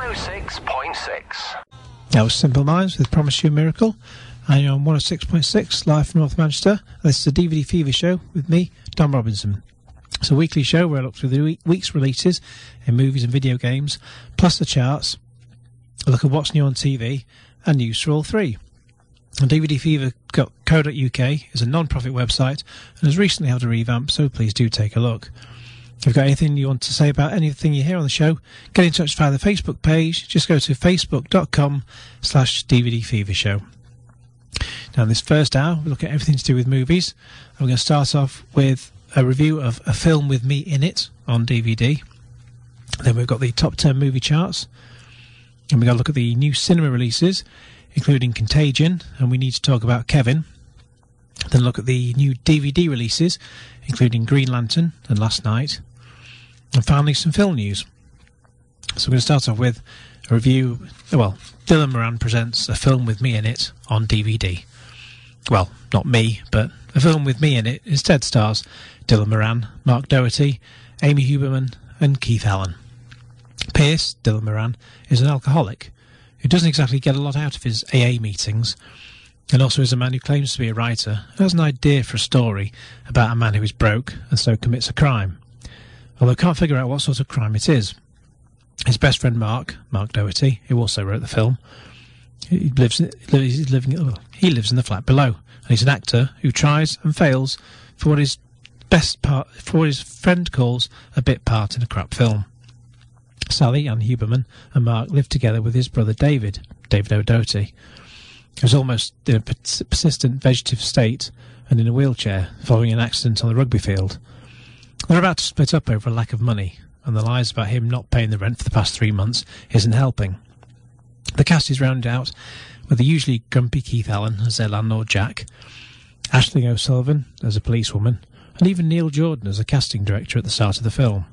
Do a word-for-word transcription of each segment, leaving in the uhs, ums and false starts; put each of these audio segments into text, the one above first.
oh six point six. That was Simple Minds with Promise You a Miracle. And you're on one oh six point six, live from North Manchester. This is the D V D Fever Show with me, Dom Robinson. It's a weekly show where I look through the week's releases in movies and video games, plus the charts, a look at what's new on T V, and news for all three. And D V D Fever dot co dot U K is a non-profit website and has recently had a revamp, so please do take a look. If you've got anything you want to say about anything you hear on the show, get in touch via the Facebook page. Just go to facebook.com slash DVD Fever Show. Now, in this first hour, we'll look at everything to do with movies. I'm going to start off with a review of A Film With Me In It on D V D. Then we've got the top ten movie charts. And we're going to look at the new cinema releases, including Contagion, and we need to talk about Kevin. Then look at the new D V D releases, including Green Lantern and Last Night. And finally, some film news. So we're going to start off with a review. Well, Dylan Moran presents A Film With Me In It on D V D. Well, not me, but A Film With Me In It instead stars Dylan Moran, Mark Doherty, Amy Huberman and Keith Allen. Pierce, Dylan Moran, is an alcoholic who doesn't exactly get a lot out of his A A meetings, and also is a man who claims to be a writer and has an idea for a story about a man who is broke and so commits a crime, although can't figure out what sort of crime it is. His best friend Mark, Mark Doherty, who also wrote the film, he lives, he's living, he lives in the flat below, and he's an actor who tries and fails for what his best part, for what his friend calls a bit part in a crap film. Sally, Ann Huberman, and Mark live together with his brother David, David O'Doherty, who's almost in a persistent vegetative state and in a wheelchair following an accident on the rugby field. They're about to split up over a lack of money, and the lies about him not paying the rent for the past three months isn't helping. The cast is rounded out with the usually grumpy Keith Allen as their landlord Jack, Aisling O'Sullivan as a policewoman, and even Neil Jordan as a casting director at the start of the film.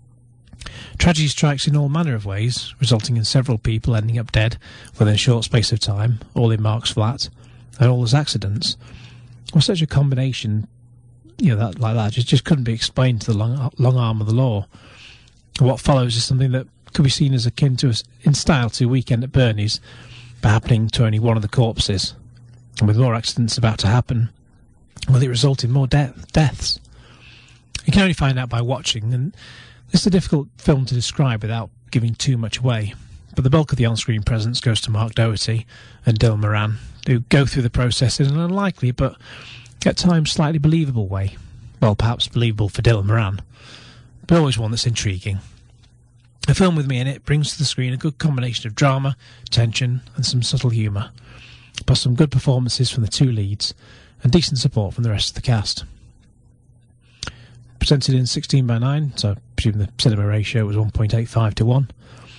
Tragedy strikes in all manner of ways, resulting in several people ending up dead within a short space of time, all in Mark's flat, and all as accidents. Well, such a combination, you know, that like that just, just couldn't be explained to the long, long arm of the law. What follows is something that could be seen as akin to, in style, to Weekend at Bernie's, but happening to only one of the corpses. And with more accidents about to happen, will it result in more de- deaths? You can only find out by watching, and this is a difficult film to describe without giving too much away. But the bulk of the on-screen presence goes to Mark Doherty and Dylan Moran, who go through the process in an unlikely but at times slightly believable way. Well, perhaps believable for Dylan Moran, but always one that's intriguing. A Film With Me In It brings to the screen a good combination of drama, tension and some subtle humour, plus some good performances from the two leads and decent support from the rest of the cast. Presented in sixteen by nine, so I presume the cinema ratio was one point eight five to one,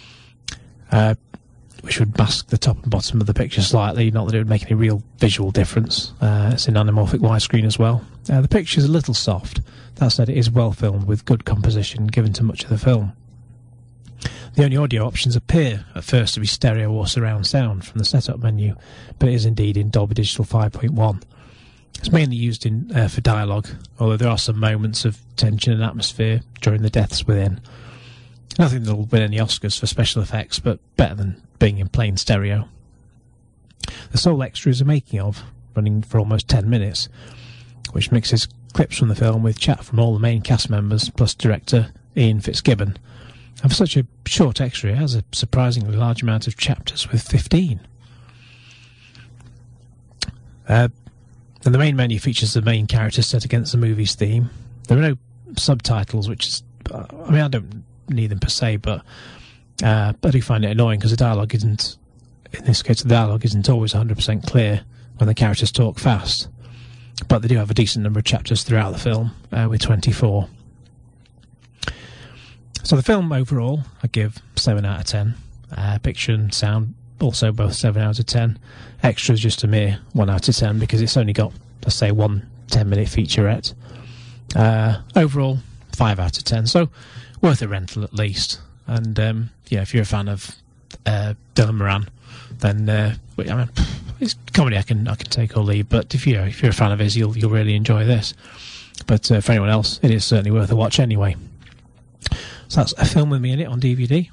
uh, which would mask the top and bottom of the picture slightly, not that it would make any real visual difference. Uh, it's in anamorphic widescreen as well. Uh, the picture's a little soft. That said, it is well filmed with good composition given to much of the film. The only audio options appear at first to be stereo or surround sound from the setup menu, but it is indeed in Dolby Digital five point one. It's mainly used in uh, for dialogue, although there are some moments of tension and atmosphere during the deaths within. Nothing that will win any Oscars for special effects, but better than being in plain stereo. The sole extra is a making of, running for almost ten minutes, which mixes clips from the film with chat from all the main cast members, plus director Ian Fitzgibbon. And for such a short extra, it has a surprisingly large amount of chapters, with fifteen. Uh, and the main menu features the main characters set against the movie's theme. There are no subtitles, which is... I mean, I don't need them per se, but uh, I do find it annoying because the dialogue isn't... In this case, the dialogue isn't always one hundred percent clear when the characters talk fast. But they do have a decent number of chapters throughout the film, uh, with twenty-four. So the film overall, I give seven out of ten. Uh, picture and sound, also both seven out of ten. Extras just a mere one out of ten because it's only got, let's say, one ten-minute featurette. Uh, overall, five out of ten. So worth a rental at least. And um, yeah, if you're a fan of uh, Dylan Moran, then uh, I mean, it's comedy I can I can take or leave. But if you if you're a fan of his, you'll you'll really enjoy this. But uh, for anyone else, it is certainly worth a watch anyway. So that's A Film With Me In It on D V D.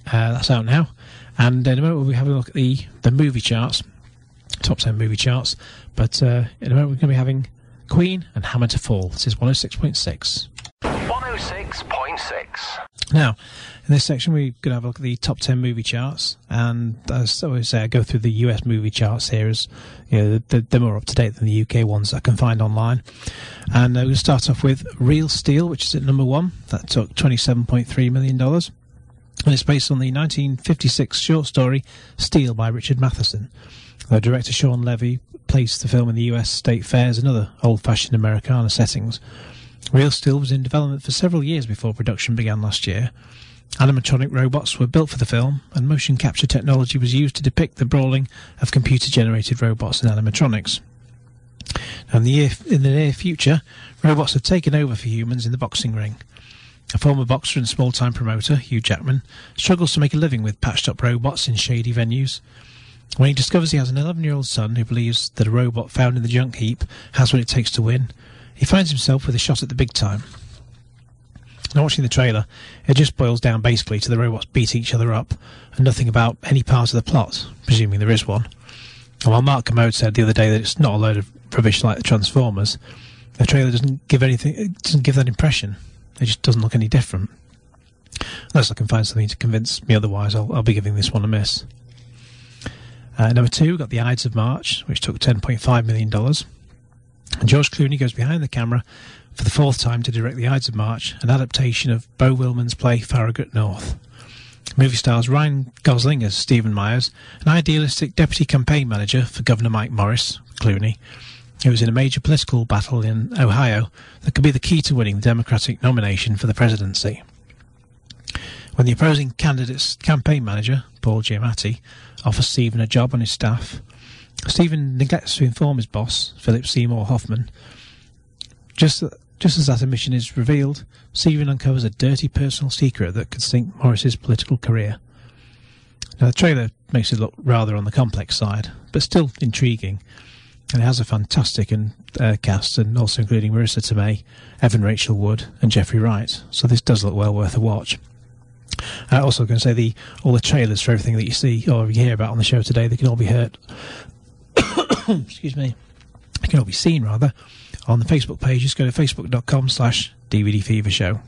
Uh, that's out now. And in a moment we'll be having a look at the, the movie charts, top ten movie charts. But uh, in a moment we're going to be having Queen and Hammer to Fall. This is one oh six point six. one oh six point six. Now, in this section, we're going to have a look at the top ten movie charts, and as I always say, I go through the U S movie charts here, as you know, they're, they're more up to date than the U K ones I can find online. And uh, we're going to start off with Real Steel, which is at number one. That took twenty-seven point three million dollars, and it's based on the nineteen fifty-six short story Steel by Richard Matheson. The director Sean Levy placed the film in the U S state fairs and other old-fashioned Americana settings. Real Steel was in development for several years before production began last year. Animatronic robots were built for the film, and motion capture technology was used to depict the brawling of computer-generated robots and animatronics. Now, in the, year, in the near future, robots have taken over for humans in the boxing ring. A former boxer and small-time promoter, Hugh Jackman, struggles to make a living with patched-up robots in shady venues. When he discovers he has an eleven-year-old son who believes that a robot found in the junk heap has what it takes to win, he finds himself with a shot at the big time. Now, watching the trailer, it just boils down basically to the robots beating each other up, and nothing about any part of the plot, presuming there is one. And while Mark Commode said the other day that it's not a load of rubbish like the Transformers, the trailer doesn't give anything. It doesn't give that impression. It just doesn't look any different. Unless I can find something to convince me otherwise, I'll, I'll be giving this one a miss. Uh, number two, we've got The Ides of March, which took ten point five million dollars. And George Clooney goes behind the camera for the fourth time to direct The Ides of March, an adaptation of Beau Wilman's play Farragut North. The movie stars Ryan Gosling as Stephen Myers, an idealistic deputy campaign manager for Governor Mike Morris, Clooney, who was in a major political battle in Ohio that could be the key to winning the Democratic nomination for the presidency. When the opposing candidate's campaign manager, Paul Giamatti, offers Stephen a job on his staff, Stephen neglects to inform his boss, Philip Seymour Hoffman. Just, just as that omission is revealed, Stephen uncovers a dirty personal secret that could sink Morris's political career. Now, the trailer makes it look rather on the complex side, but still intriguing, and it has a fantastic and, uh, cast, and also including Marissa Tomei, Evan Rachel Wood, and Jeffrey Wright. So this does look well worth a watch. I also going to say the all the trailers for everything that you see or you hear about on the show today, they can all be heard. Excuse me. They can all be seen rather on the Facebook page. Just go to facebook.com slash DVD Fever Show.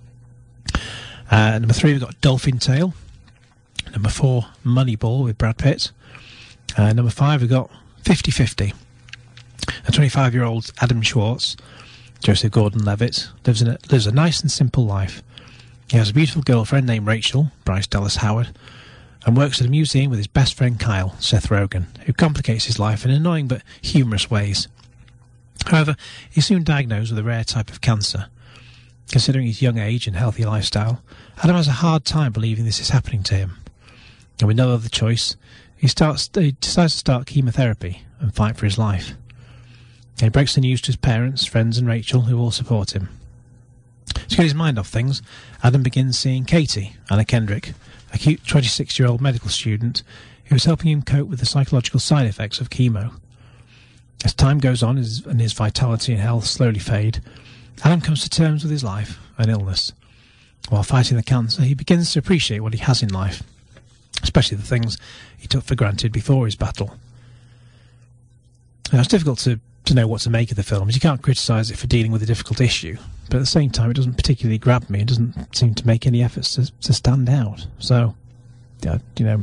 Uh, number three, we've got Dolphin Tale. Number four, Moneyball with Brad Pitt. Uh, number five, we've got fifty fifty. A twenty-five-year-old Adam Schwartz, Joseph Gordon-Levitt, lives in a, lives a nice and simple life. He has a beautiful girlfriend named Rachel, Bryce Dallas Howard, and works at a museum with his best friend Kyle, Seth Rogen, who complicates his life in annoying but humorous ways. However, he's soon diagnosed with a rare type of cancer. Considering his young age and healthy lifestyle, Adam has a hard time believing this is happening to him. And with no other choice, he, starts, he decides to start chemotherapy and fight for his life. And he breaks the news to his parents, friends and Rachel, who all support him. To get his mind off things, Adam begins seeing Katie, Anna Kendrick, a cute twenty-six-year-old medical student who is helping him cope with the psychological side effects of chemo. As time goes on and his vitality and health slowly fade, Adam comes to terms with his life and illness. While fighting the cancer, he begins to appreciate what he has in life, especially the things he took for granted before his battle. Now, it's difficult to, to know what to make of the film, as you can't criticise it for dealing with a difficult issue, but at the same time it doesn't particularly grab me. It doesn't seem to make any efforts to, to stand out. So, yeah, you know,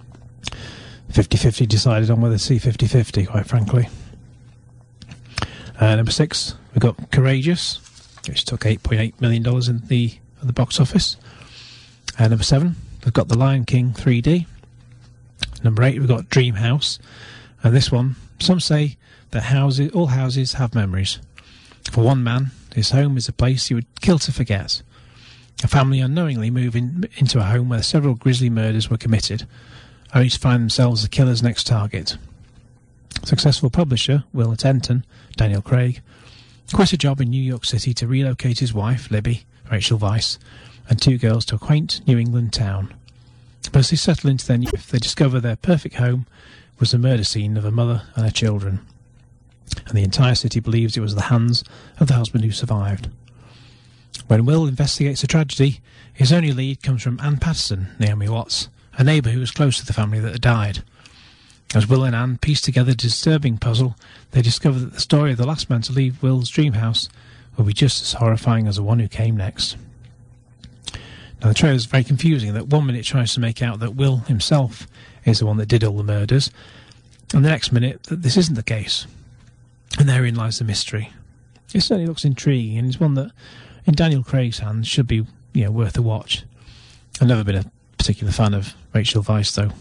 fifty-fifty decided on whether to see fifty-fifty, quite frankly. Uh, number six, we've got Courageous, which took eight point eight million dollars in the, in the box office. Uh, number seven, we've got The Lion King three D. Number eight, we've got Dream House. And this one, some say that houses, all houses have memories. For one man, his home is a place he would kill to forget. A family unknowingly move in, into a home where several grisly murders were committed, only to find themselves the killer's next target. Successful publisher Will Tenton, Daniel Craig, quit a job in New York City to relocate his wife, Libby, Rachel Weisz, and two girls to a quaint New England town. But as they settle into their new life, they discover their perfect home was the murder scene of a mother and her children, and the entire city believes it was the hands of the husband who survived. When Will investigates the tragedy, his only lead comes from Anne Patterson, Naomi Watts, a neighbour who was close to the family that had died. As Will and Anne piece together the disturbing puzzle, they discover that the story of the last man to leave Will's dream house will be just as horrifying as the one who came next. Now, the trailer is very confusing. That one minute it tries to make out that Will himself is the one that did all the murders, and the next minute that this isn't the case. And therein lies the mystery. It certainly looks intriguing, and it's one that, in Daniel Craig's hands, should be, you know, worth a watch. I've never been a particular fan of Rachel Weisz, though.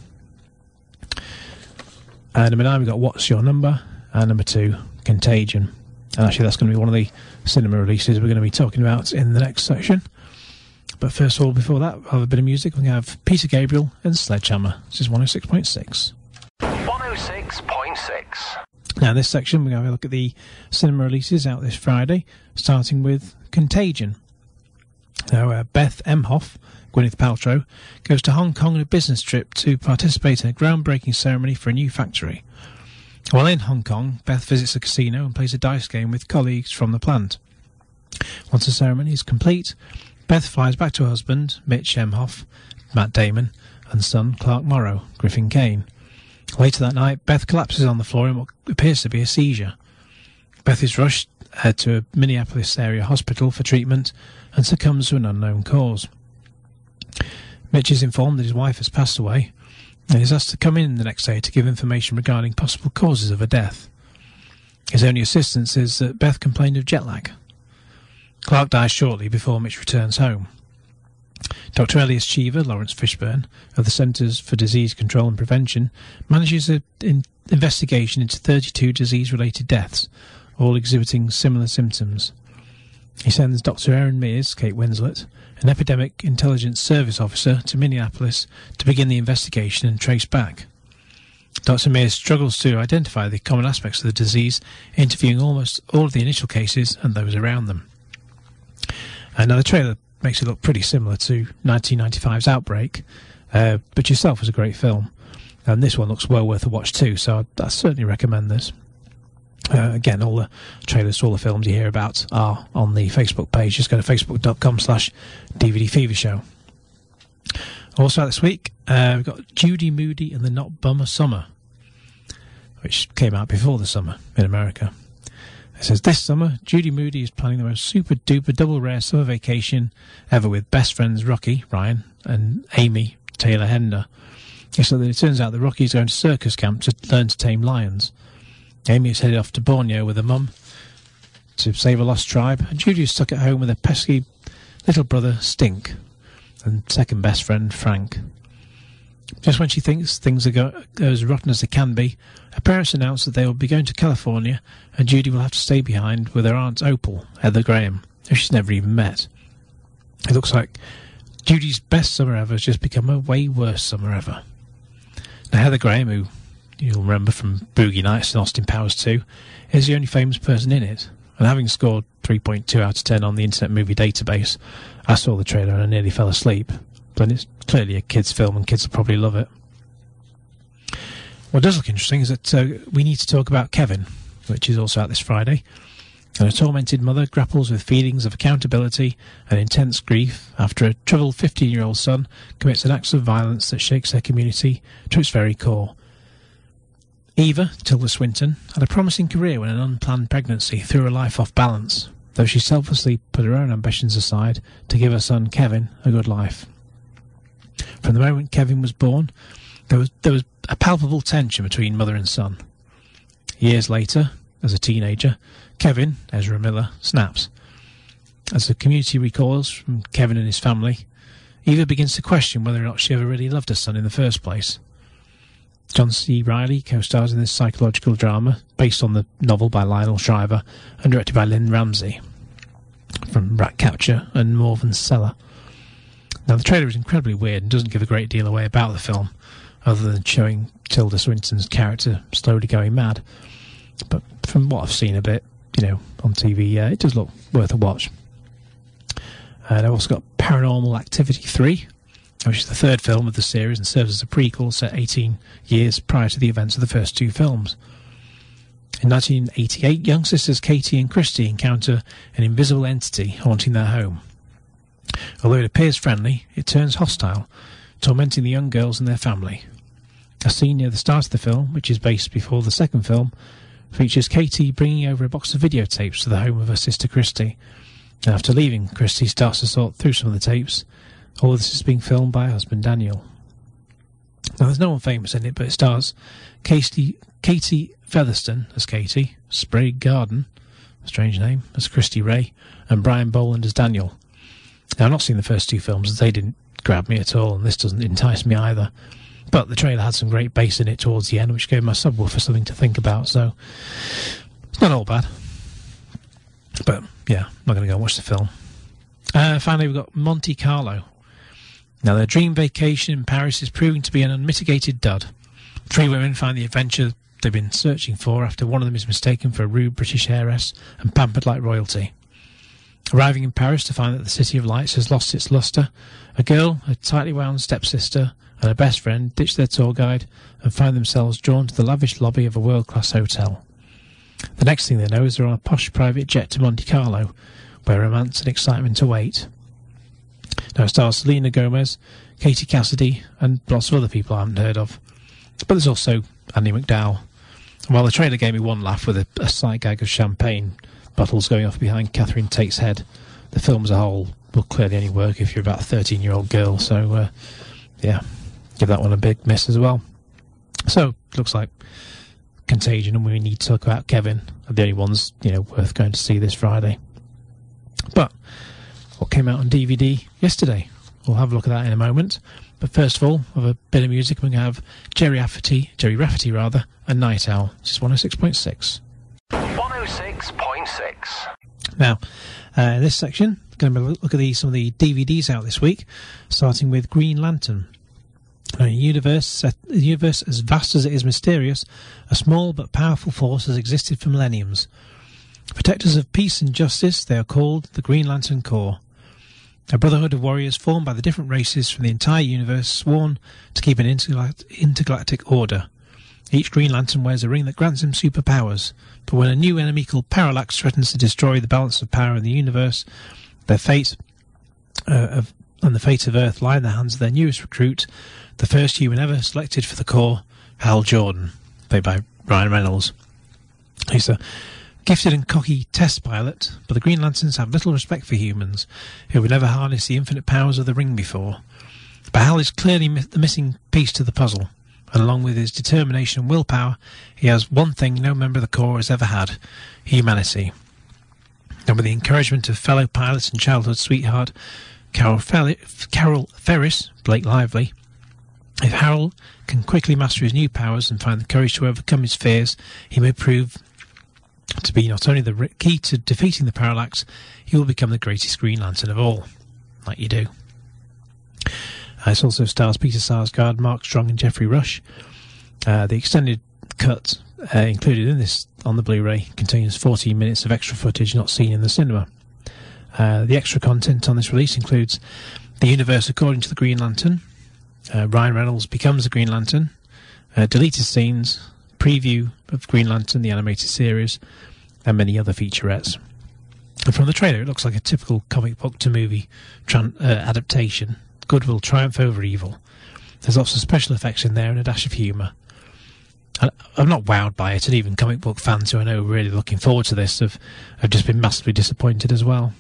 Uh, number nine, we've got What's Your Number? And number two, Contagion. And actually, that's going to be one of the cinema releases we're going to be talking about in the next section. But first of all, before that, we'll have a bit of music. We're going to have Peter Gabriel and Sledgehammer. This is one oh six point six. one oh six point six. Now, in this section, we're going to have a look at the cinema releases out this Friday, starting with Contagion. Now, uh, Beth Emhoff, Gwyneth Paltrow, goes to Hong Kong on a business trip to participate in a groundbreaking ceremony for a new factory. While in Hong Kong, Beth visits a casino and plays a dice game with colleagues from the plant. Once the ceremony is complete, Beth flies back to her husband, Mitch Emhoff, Matt Damon, and son, Clark Morrow, Griffin Kane. Later that night, Beth collapses on the floor in what appears to be a seizure. Beth is rushed uh, to a Minneapolis area hospital for treatment and succumbs to an unknown cause. Mitch is informed that his wife has passed away and is asked to come in the next day to give information regarding possible causes of her death. His only assistance is that Beth complained of jet lag. Clark dies shortly before Mitch returns home. Doctor Elias Cheever, Lawrence Fishburne, of the Centers for Disease Control and Prevention, manages an in- investigation into thirty-two disease-related deaths, all exhibiting similar symptoms. He sends Doctor Erin Mears, Kate Winslet, an epidemic intelligence service officer, to Minneapolis to begin the investigation and trace back. Doctor Mears struggles to identify the common aspects of the disease, interviewing almost all of the initial cases and those around them. And now the trailer makes it look pretty similar to nineteen ninety-five's Outbreak, uh, but Yourself was a great film. And this one looks well worth a watch too, so I'd, I certainly recommend this. Uh, again, all the trailers to all the films you hear about are on the Facebook page. Just go to facebook.com slash DVD Fever Show. Also this week, uh, we've got Judy Moody and the Not Bummer Summer, which came out before the summer in America. It says, this summer, Judy Moody is planning the most super-duper double-rare summer vacation ever with best friends Rocky, Ryan, and Amy, Taylor Hender. So that it turns out that Rocky is going to circus camp to learn to tame lions. Amy is headed off to Borneo with her mum to save a lost tribe, and Judy is stuck at home with her pesky little brother, Stink, and second best friend, Frank. Just when she thinks things are go- as rotten as they can be, her parents announce that they will be going to California, and Judy will have to stay behind with her aunt Opal, Heather Graham, who she's never even met. It looks like Judy's best summer ever has just become a way worse summer ever. Now, Heather Graham, who you'll remember from Boogie Nights and Austin Powers two, is the only famous person in it, and having scored three point two out of ten on the Internet Movie Database, I saw the trailer and I nearly fell asleep. But it's clearly a kids' film and kids will probably love it. What does look interesting is that uh, we need to talk about Kevin, which is also out this Friday. And a tormented mother grapples with feelings of accountability and intense grief after a troubled fifteen-year-old son commits an act of violence that shakes their community to its very core. Eva, Tilda Swinton, had a promising career when an unplanned pregnancy threw her life off balance, though she selflessly put her own ambitions aside to give her son Kevin a good life. From the moment Kevin was born, there was there was a palpable tension between mother and son. Years later, as a teenager, Kevin, Ezra Miller, snaps. As the community recoils from Kevin and his family, Eva begins to question whether or not she ever really loved her son in the first place. John C. Reilly co-stars in this psychological drama, based on the novel by Lionel Shriver and directed by Lynn Ramsey, from Ratcatcher and Morven's Cellar. Now, the trailer is incredibly weird and doesn't give a great deal away about the film, other than showing Tilda Swinton's character slowly going mad. But from what I've seen a bit, you know, on T V, uh, it does look worth a watch. And I've also got Paranormal Activity three, which is the third film of the series and serves as a prequel set eighteen years prior to the events of the first two films. In nineteen eighty-eight, young sisters Katie and Christy encounter an invisible entity haunting their home. Although it appears friendly, it turns hostile, tormenting the young girls and their family. A scene near the start of the film, which is based before the second film, features Katie bringing over a box of videotapes to the home of her sister Christy. And after leaving, Christy starts to sort through some of the tapes. All of this is being filmed by her husband Daniel. Now, there's no one famous in it, but it stars Katie, Katie Featherston as Katie, Sprague Garden, a strange name, as Christy Ray, and Brian Boland as Daniel. Now, I've not seen the first two films, as they didn't grab me at all, and this doesn't entice me either. But the trailer had some great bass in it towards the end, which gave my subwoofer something to think about, so it's not all bad. But, yeah, I'm not going to go and watch the film. Uh, finally, we've got Monte Carlo. Now, their dream vacation in Paris is proving to be an unmitigated dud. Three women find the adventure they've been searching for after one of them is mistaken for a rude British heiress and pampered like royalty. Arriving in Paris to find that the City of Lights has lost its lustre, a girl, a tightly wound stepsister, and her best friend ditch their tour guide and find themselves drawn to the lavish lobby of a world-class hotel. The next thing they know is they're on a posh private jet to Monte Carlo, where romance and excitement await. Now it stars Selena Gomez, Katie Cassidy, and lots of other people I haven't heard of. But there's also Andy McDowell. And while the trailer gave me one laugh with a, a sight gag of champagne bottles going off behind Catherine Tate's head, the film as a whole will clearly only work if you're about a thirteen-year-old girl. So, uh, yeah, give that one a big miss as well. So, looks like Contagion and We Need to Talk About Kevin are the only ones, you know, worth going to see this Friday. But what came out on D V D yesterday? We'll have a look at that in a moment. But first of all, with a bit of music, we're going to have Jerry Rafferty, Jerry Rafferty rather, and Night Owl. This is one oh six point six. one oh six point six. Now, uh, in this section, we're going to look at the, some of the D V Ds out this week, starting with Green Lantern. Now, a universe, set, a universe as vast as it is mysterious, a small but powerful force has existed for millenniums. Protectors of peace and justice, they are called the Green Lantern Corps. A brotherhood of warriors formed by the different races from the entire universe, sworn to keep an intergalact- intergalactic order. Each Green Lantern wears a ring that grants him superpowers, but when a new enemy called Parallax threatens to destroy the balance of power in the universe, their fate uh, of, and the fate of Earth lie in the hands of their newest recruit, the first human ever selected for the Corps, Hal Jordan, played by Ryan Reynolds. He's a gifted and cocky test pilot, but the Green Lanterns have little respect for humans, who would never harness the infinite powers of the ring before. But Hal is clearly mi- the missing piece to the puzzle, and along with his determination and willpower, he has one thing no member of the Corps has ever had: humanity. And with the encouragement of fellow pilot and childhood sweetheart Carol, Fel- Carol Ferris, Blake Lively, if Harold can quickly master his new powers and find the courage to overcome his fears, he may prove to be not only the key to defeating the Parallax, he will become the greatest Green Lantern of all, like you do. Uh, it also stars Peter Sarsgaard, Mark Strong and Jeffrey Rush. Uh, the extended cut uh, included in this on the Blu-ray contains fourteen minutes of extra footage not seen in the cinema. Uh, the extra content on this release includes the universe according to the Green Lantern, uh, Ryan Reynolds becomes the Green Lantern, uh, deleted scenes, preview of Green Lantern, the animated series, and many other featurettes. And from the trailer, it looks like a typical comic book to movie tran- uh, adaptation. Good will triumph over evil. There's lots of special effects in there and a dash of humour. And I'm not wowed by it, and even comic book fans who I know are really looking forward to this have, have just been massively disappointed as well.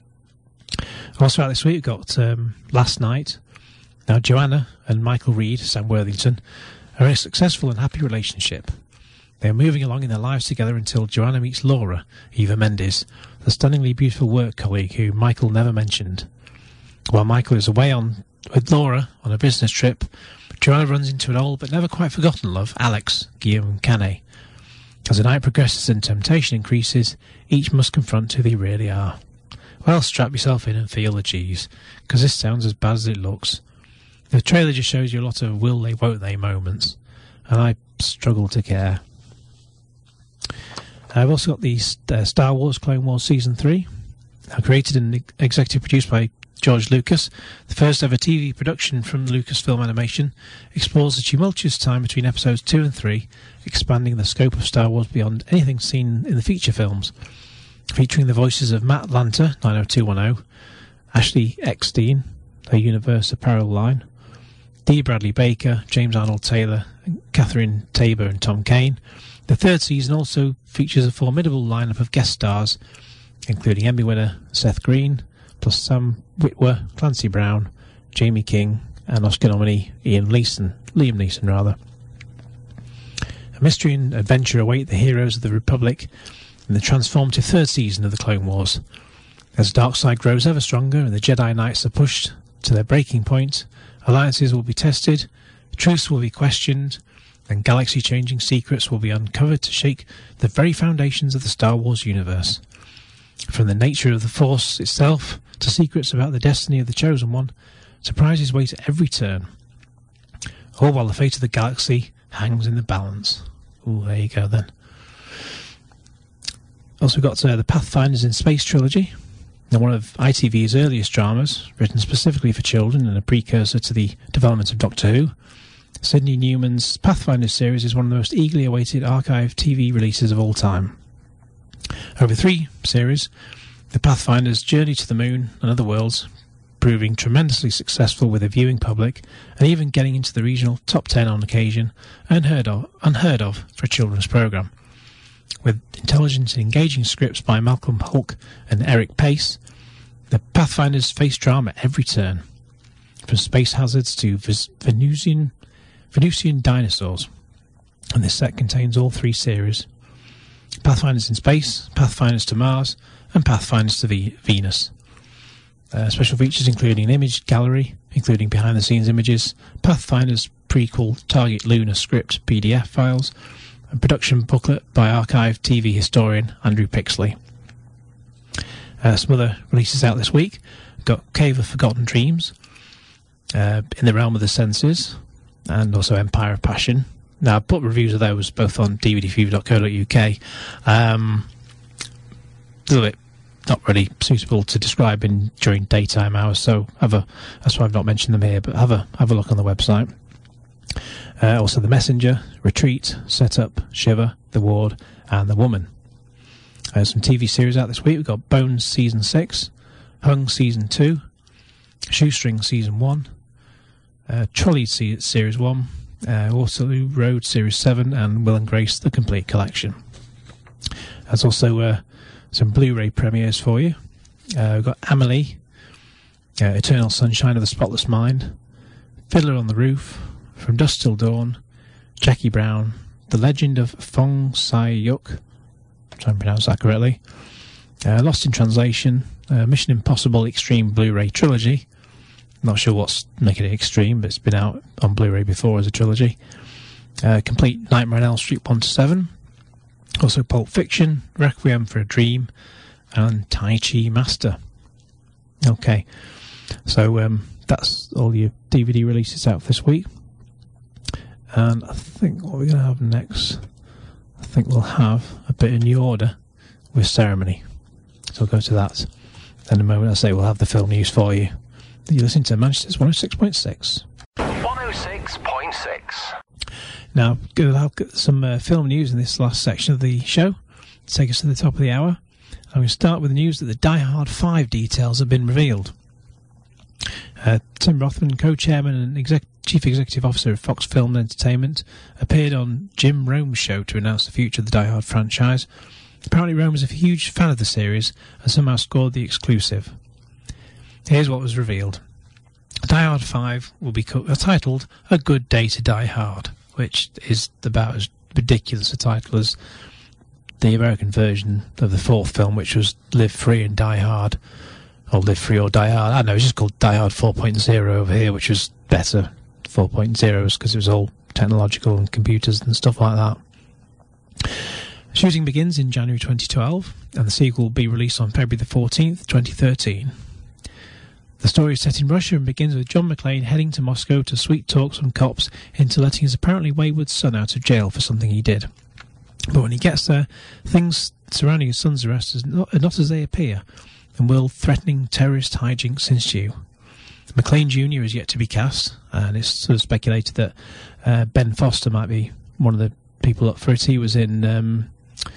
Also out this week, we've got um, Last Night. Now, Joanna and Michael Reed, Sam Worthington, are in a successful and happy relationship. They are moving along in their lives together until Joanna meets Laura, Eva Mendes, the stunningly beautiful work colleague who Michael never mentioned. While Michael is away on with Laura on a business trip, Joanna runs into an old but never quite forgotten love, Alex, Guillaume Canet. As the night progresses and temptation increases, each must confront who they really are. Well, strap yourself in and feel the cheese, because this sounds as bad as it looks. The trailer just shows you a lot of will they, won't they moments, and I struggle to care. I've also got the uh, Star Wars Clone Wars Season three, now created and executive produced by George Lucas. The first ever T V production from Lucasfilm Animation explores the tumultuous time between episodes two and three, expanding the scope of Star Wars beyond anything seen in the feature films. Featuring the voices of Matt Lanter, nine oh two one oh, Ashley Eckstein, her Universe apparel line, Dee Bradley Baker, James Arnold Taylor, Catherine Tabor and Tom Kane. The third season also features a formidable lineup of guest stars, including Emmy winner Seth Green, plus Sam Witwer, Clancy Brown, Jamie King, and Oscar nominee Ian Leeson, Liam Neeson rather. A mystery and adventure await the heroes of the Republic in the transformative third season of the Clone Wars. As the dark side grows ever stronger and the Jedi Knights are pushed to their breaking point, alliances will be tested, truths will be questioned, and galaxy-changing secrets will be uncovered to shake the very foundations of the Star Wars universe. From the nature of the Force itself to secrets about the destiny of the Chosen One, surprises wait at every turn. All while the fate of the galaxy hangs in the balance. Ooh, there you go then. Also got uh, the Pathfinders in Space trilogy, and one of I T V's earliest dramas, written specifically for children and a precursor to the development of Doctor Who. Sidney Newman's Pathfinder series is one of the most eagerly awaited archive T V releases of all time. Over three series, the Pathfinder's journey to the moon and other worlds, proving tremendously successful with a viewing public, and even getting into the regional top ten on occasion, unheard of, unheard of for a children's programme. With intelligent and engaging scripts by Malcolm Hulke and Eric Pace, the Pathfinders face drama at every turn, from space hazards to Vis- Venusian, Venusian dinosaurs, and this set contains all three series: Pathfinders in Space, Pathfinders to Mars, and Pathfinders to v- Venus. Uh, special features including an image gallery, including behind-the-scenes images, Pathfinder's prequel Target Lunar script P D F files, a production booklet by archive T V historian Andrew Pixley. Uh, some other releases out this week. We've got Cave of Forgotten Dreams, uh, In the Realm of the Senses, and also Empire of Passion. Now, I've put reviews of those both on d v d fever dot co dot u k. Um, a little bit not really suitable to describe in during daytime hours, so have a, that's why I've not mentioned them here, but have a have a look on the website. Uh, also The Messenger, Retreat, Setup, Shiver, The Ward, and The Woman. Uh, some T V series out this week. We've got Bones Season six, Hung Season two, Shoestring Season one, uh, Trolley se- Series one, uh, Waterloo Road Series seven, and Will and Grace The Complete Collection. There's also uh, some Blu-ray premieres for you. Uh, we've got Amelie, uh, Eternal Sunshine of the Spotless Mind, Fiddler on the Roof, From Dusk Till Dawn, Jackie Brown, The Legend of Fong Sai-yuk, trying to pronounce that correctly, uh, Lost in Translation, uh, Mission Impossible Extreme Blu-ray Trilogy. Not sure what's making it extreme, but it's been out on Blu-ray before as a trilogy. Uh, complete Nightmare on Elm Street one to seven. Also Pulp Fiction, Requiem for a Dream, and Tai Chi Master. Okay, so um, that's all your D V D releases out for this week. And I think what we're going to have next, I think we'll have a bit in New Order with Ceremony. So we'll go to that in a moment. I say we'll have the film news for you. You're listening to Manchester's one oh six point six. one oh six point six. Now, we'll have some uh, film news in this last section of the show to take us to the top of the hour. I'm going to start with the news that the Die Hard five details have been revealed. Uh, Tim Rothman, co-chairman and exec- chief executive officer of Fox Film and Entertainment, appeared on Jim Rome's show to announce the future of the Die Hard franchise. Apparently Rome was a huge fan of the series and somehow scored the exclusive. Here's what was revealed. Die Hard five will be co- titled A Good Day to Die Hard, which is about as ridiculous a title as the American version of the fourth film, which was Live Free and Die Hard, or Live Free or Die Hard. I don't know, it's just called Die Hard four point oh over here, which was better, four point ohs, because it was all technological and computers and stuff like that. Shooting begins in January twenty twelve, and the sequel will be released on February the fourteenth, twenty thirteen. The story is set in Russia and begins with John McClane heading to Moscow to sweet talk some cops into letting his apparently wayward son out of jail for something he did. But when he gets there, things surrounding his son's arrest are not, are not as they appear, and will threatening terrorist hijinks ensue. McClane Junior is yet to be cast, and it's sort of speculated that uh, Ben Foster might be one of the people up for it. He was in um,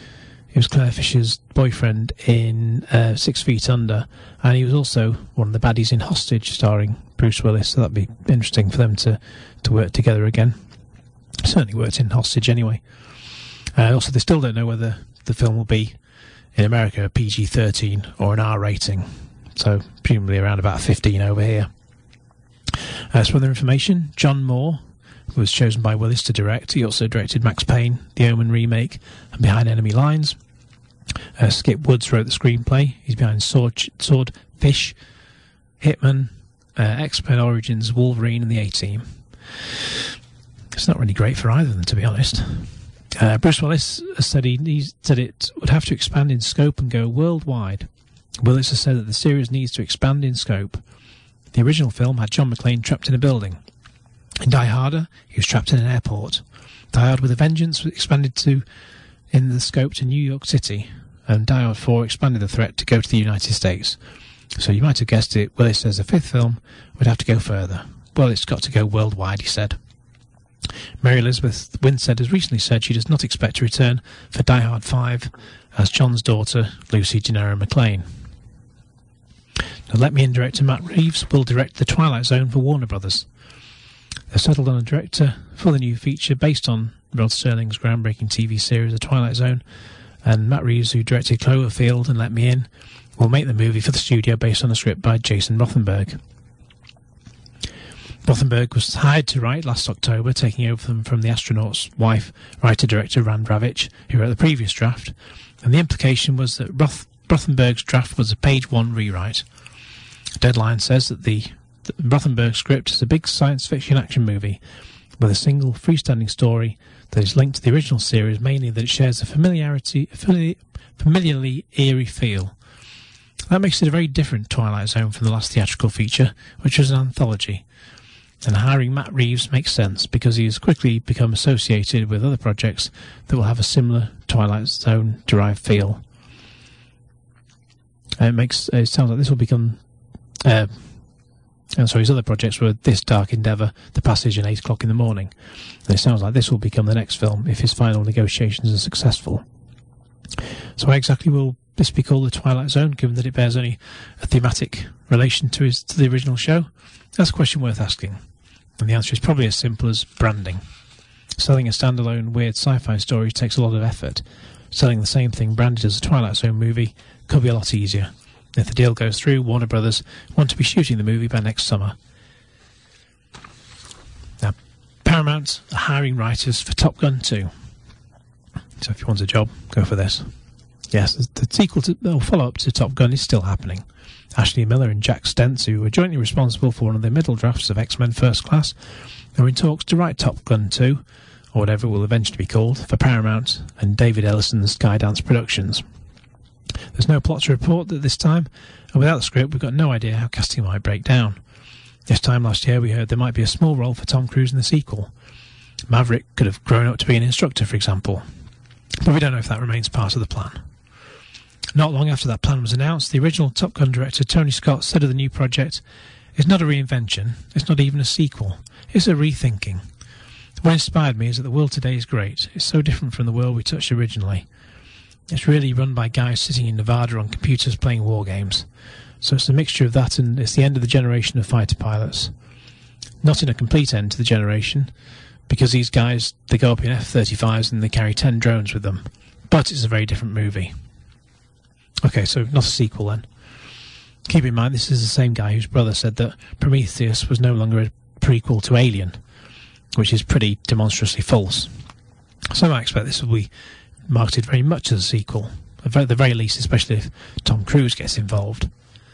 He was Claire Fisher's boyfriend in uh, Six Feet Under, and he was also one of the baddies in Hostage, starring Bruce Willis, so that'd be interesting for them to, to work together again. Certainly worked in Hostage anyway. Uh, also, they still don't know whether the film will be, in America, a P G thirteen or an R rating, so presumably around about fifteen over here. Uh, some other information, John Moore was chosen by Willis to direct. He also directed Max Payne, the Omen remake, and Behind Enemy Lines. Uh, Skip Woods wrote the screenplay. He's behind Sword, Sword Fish, Hitman, uh, X-Men Origins, Wolverine, and the A-Team. It's not really great for either of them, to be honest. Uh, Bruce Willis has said he needs, said it would have to expand in scope and go worldwide. Willis has said that the series needs to expand in scope. The original film had John McClane trapped in a building. In Die Harder, he was trapped in an airport. Die Hard with a Vengeance was expanded to in the scope to New York City, and Die Hard four expanded the threat to go to the United States. So you might have guessed it, Willis says the fifth film would have to go further. Well, it's got to go worldwide, he said. Mary Elizabeth Winstead has recently said she does not expect to return for Die Hard five as John's daughter, Lucy Gennaro McClane. Now, Let Me In director Matt Reeves will direct The Twilight Zone for Warner Brothers. They've settled on a director for the new feature based on Rod Serling's groundbreaking T V series The Twilight Zone, and Matt Reeves, who directed Cloverfield and Let Me In, will make the movie for the studio based on a script by Jason Rothenberg. Rothenberg was hired to write last October, taking over from, from the astronaut's wife, writer-director Rand Ravitch, who wrote the previous draft, and the implication was that Roth, Rothenberg's draft was a page one rewrite. Deadline says that the The Rothenberg script is a big science fiction action movie with a single freestanding story that is linked to the original series, mainly that it shares a familiarity, a familiarly eerie feel. That makes it a very different Twilight Zone from the last theatrical feature, which was an anthology. And hiring Matt Reeves makes sense because he has quickly become associated with other projects that will have a similar Twilight Zone derived feel. And it makes it sounds like this will become. Uh, And so his other projects were This Dark Endeavour, The Passage, and Eight O'Clock in the Morning. And it sounds like this will become the next film if his final negotiations are successful. So why exactly will this be called The Twilight Zone, given that it bears only a thematic relation to his to the original show? That's a question worth asking. And the answer is probably as simple as branding. Selling a standalone weird sci-fi story takes a lot of effort. Selling the same thing branded as a Twilight Zone movie could be a lot easier. If the deal goes through, Warner Brothers want to be shooting the movie by next summer. Now, Paramount are hiring writers for Top Gun two. So if you want a job, go for this. Yes, the sequel to, or follow-up to Top Gun is still happening. Ashley Miller and Jack Stentz, who were jointly responsible for one of the middle drafts of X-Men First Class, are in talks to write Top Gun two, or whatever it will eventually be called, for Paramount and David Ellison's Skydance Productions. There's no plot to report at this time, and without the script, we've got no idea how casting might break down. This time last year, we heard there might be a small role for Tom Cruise in the sequel. Maverick could have grown up to be an instructor, for example. But we don't know if that remains part of the plan. Not long after that plan was announced, the original Top Gun director Tony Scott said of the new project, "It's not a reinvention, it's not even a sequel, it's a rethinking. What inspired me is that the world today is great. It's so different from the world we touched originally. It's really run by guys sitting in Nevada on computers playing war games. So it's a mixture of that, and it's the end of the generation of fighter pilots. Not in a complete end to the generation, because these guys, they go up in F thirty-fives and they carry ten drones with them. But it's a very different movie." Okay, so not a sequel then. Keep in mind, this is the same guy whose brother said that Prometheus was no longer a prequel to Alien, which is pretty demonstrously false. So I expect this will be marketed very much as a sequel, at the very least, especially if Tom Cruise gets involved.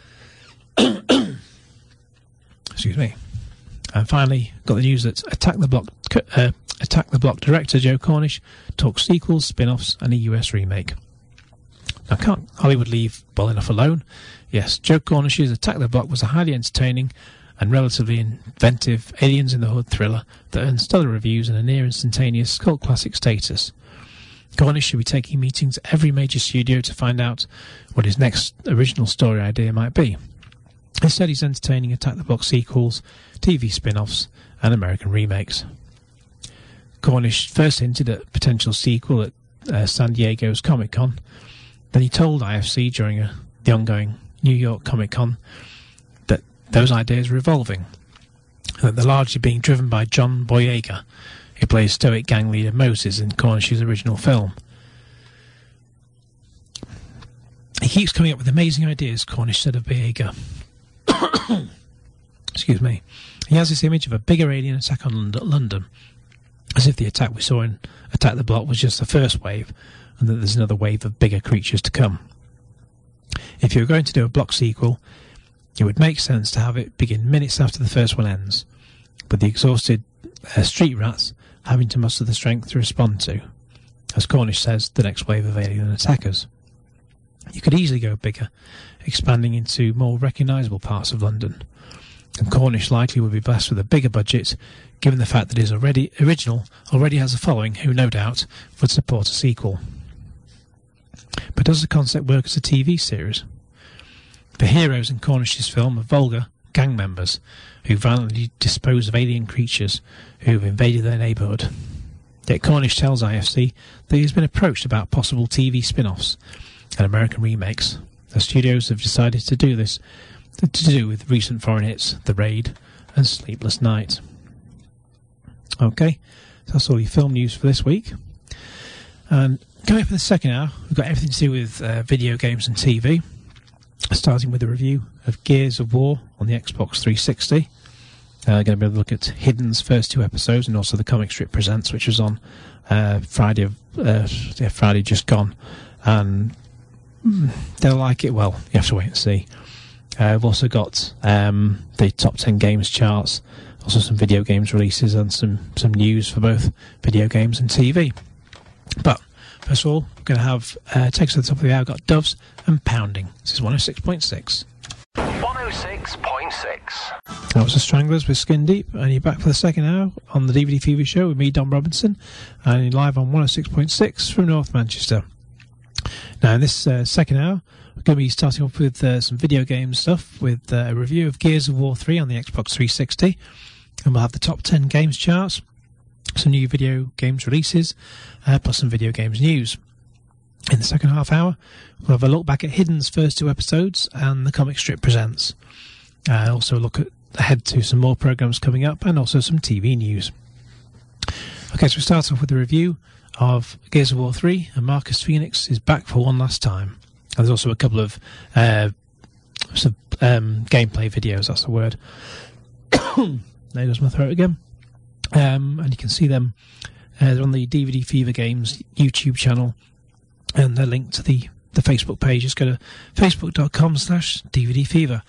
Excuse me. And finally, got the news that Attack the Block, uh, Attack the Block director Joe Cornish talks sequels, spin-offs, and a U S remake. Now, can't Hollywood leave well enough alone? Yes, Joe Cornish's Attack the Block was a highly entertaining and relatively inventive Aliens in the Hood thriller that earned stellar reviews and a near-instantaneous cult classic status. Cornish should be taking meetings at every major studio to find out what his next original story idea might be. Instead, he's entertaining Attack the Block sequels, T V spin-offs, and American remakes. Cornish first hinted at a potential sequel at uh, San Diego's Comic-Con. Then he told I F C during a, the ongoing New York Comic-Con that those ideas were evolving, and that they're largely being driven by John Boyega, who plays stoic gang leader Moses in Cornish's original film. He keeps coming up with amazing ideas, Cornish said of Boyega. Excuse me. He has this image of a bigger alien attack on London, as if the attack we saw in Attack the Block was just the first wave, and that there's another wave of bigger creatures to come. If you were going to do a Block sequel, it would make sense to have it begin minutes after the first one ends, with the exhausted uh, street rats having to muster the strength to respond to, as Cornish says, the next wave of alien attackers. You could easily go bigger, expanding into more recognisable parts of London, and Cornish likely would be blessed with a bigger budget, given the fact that his already original already has a following who, no doubt, would support a sequel. But does the concept work as a T V series? The heroes in Cornish's film are vulgar gang members who violently dispose of alien creatures who have invaded their neighbourhood. Yet Cornish tells I F C that he has been approached about possible T V spin-offs and American remakes. The studios have decided to do this to do with recent foreign hits The Raid and Sleepless Night. Okay, so that's all your film news for this week. And coming up in the second hour, we've got everything to do with uh, video games and T V, starting with a review of Gears of War on the Xbox three sixty. Uh, going to be able to look at Hidden's first two episodes and also the Comic Strip Presents, which was on uh, Friday, of, uh, yeah, Friday just gone. And mm, they'll like it. Well, you have to wait and see. Uh, we've also got um, the top ten games charts, also some video games releases and some, some news for both video games and T V. But first of all, we're going to have, uh, take us to the top of the hour, we've got Doves and Pounding. This is one oh six point six. one oh six point six. That was the Stranglers with Skin Deep, and you're back for the second hour on the D V D Fever Show with me, Dom Robinson, and you're live on one oh six point six from North Manchester. Now, in this uh, second hour, we're going to be starting off with uh, some video game stuff, with uh, a review of Gears of War three on the Xbox three sixty, and we'll have the top ten games charts, some new video games releases, uh, plus some video games news. In the second half hour, we'll have a look back at Hidden's first two episodes and the Comic Strip Presents. Uh, also look at, ahead to some more programmes coming up and also some T V news. Okay, so we start off with a review of Gears of War three, and Marcus Phoenix is back for one last time. And there's also a couple of uh, some, um, gameplay videos, that's the word. There goes my throat again. Um, and you can see them. Uh, they're on the D V D Fever Games YouTube channel, and they're linked to the, the Facebook page. Just go to facebook.com slash DVD Fever.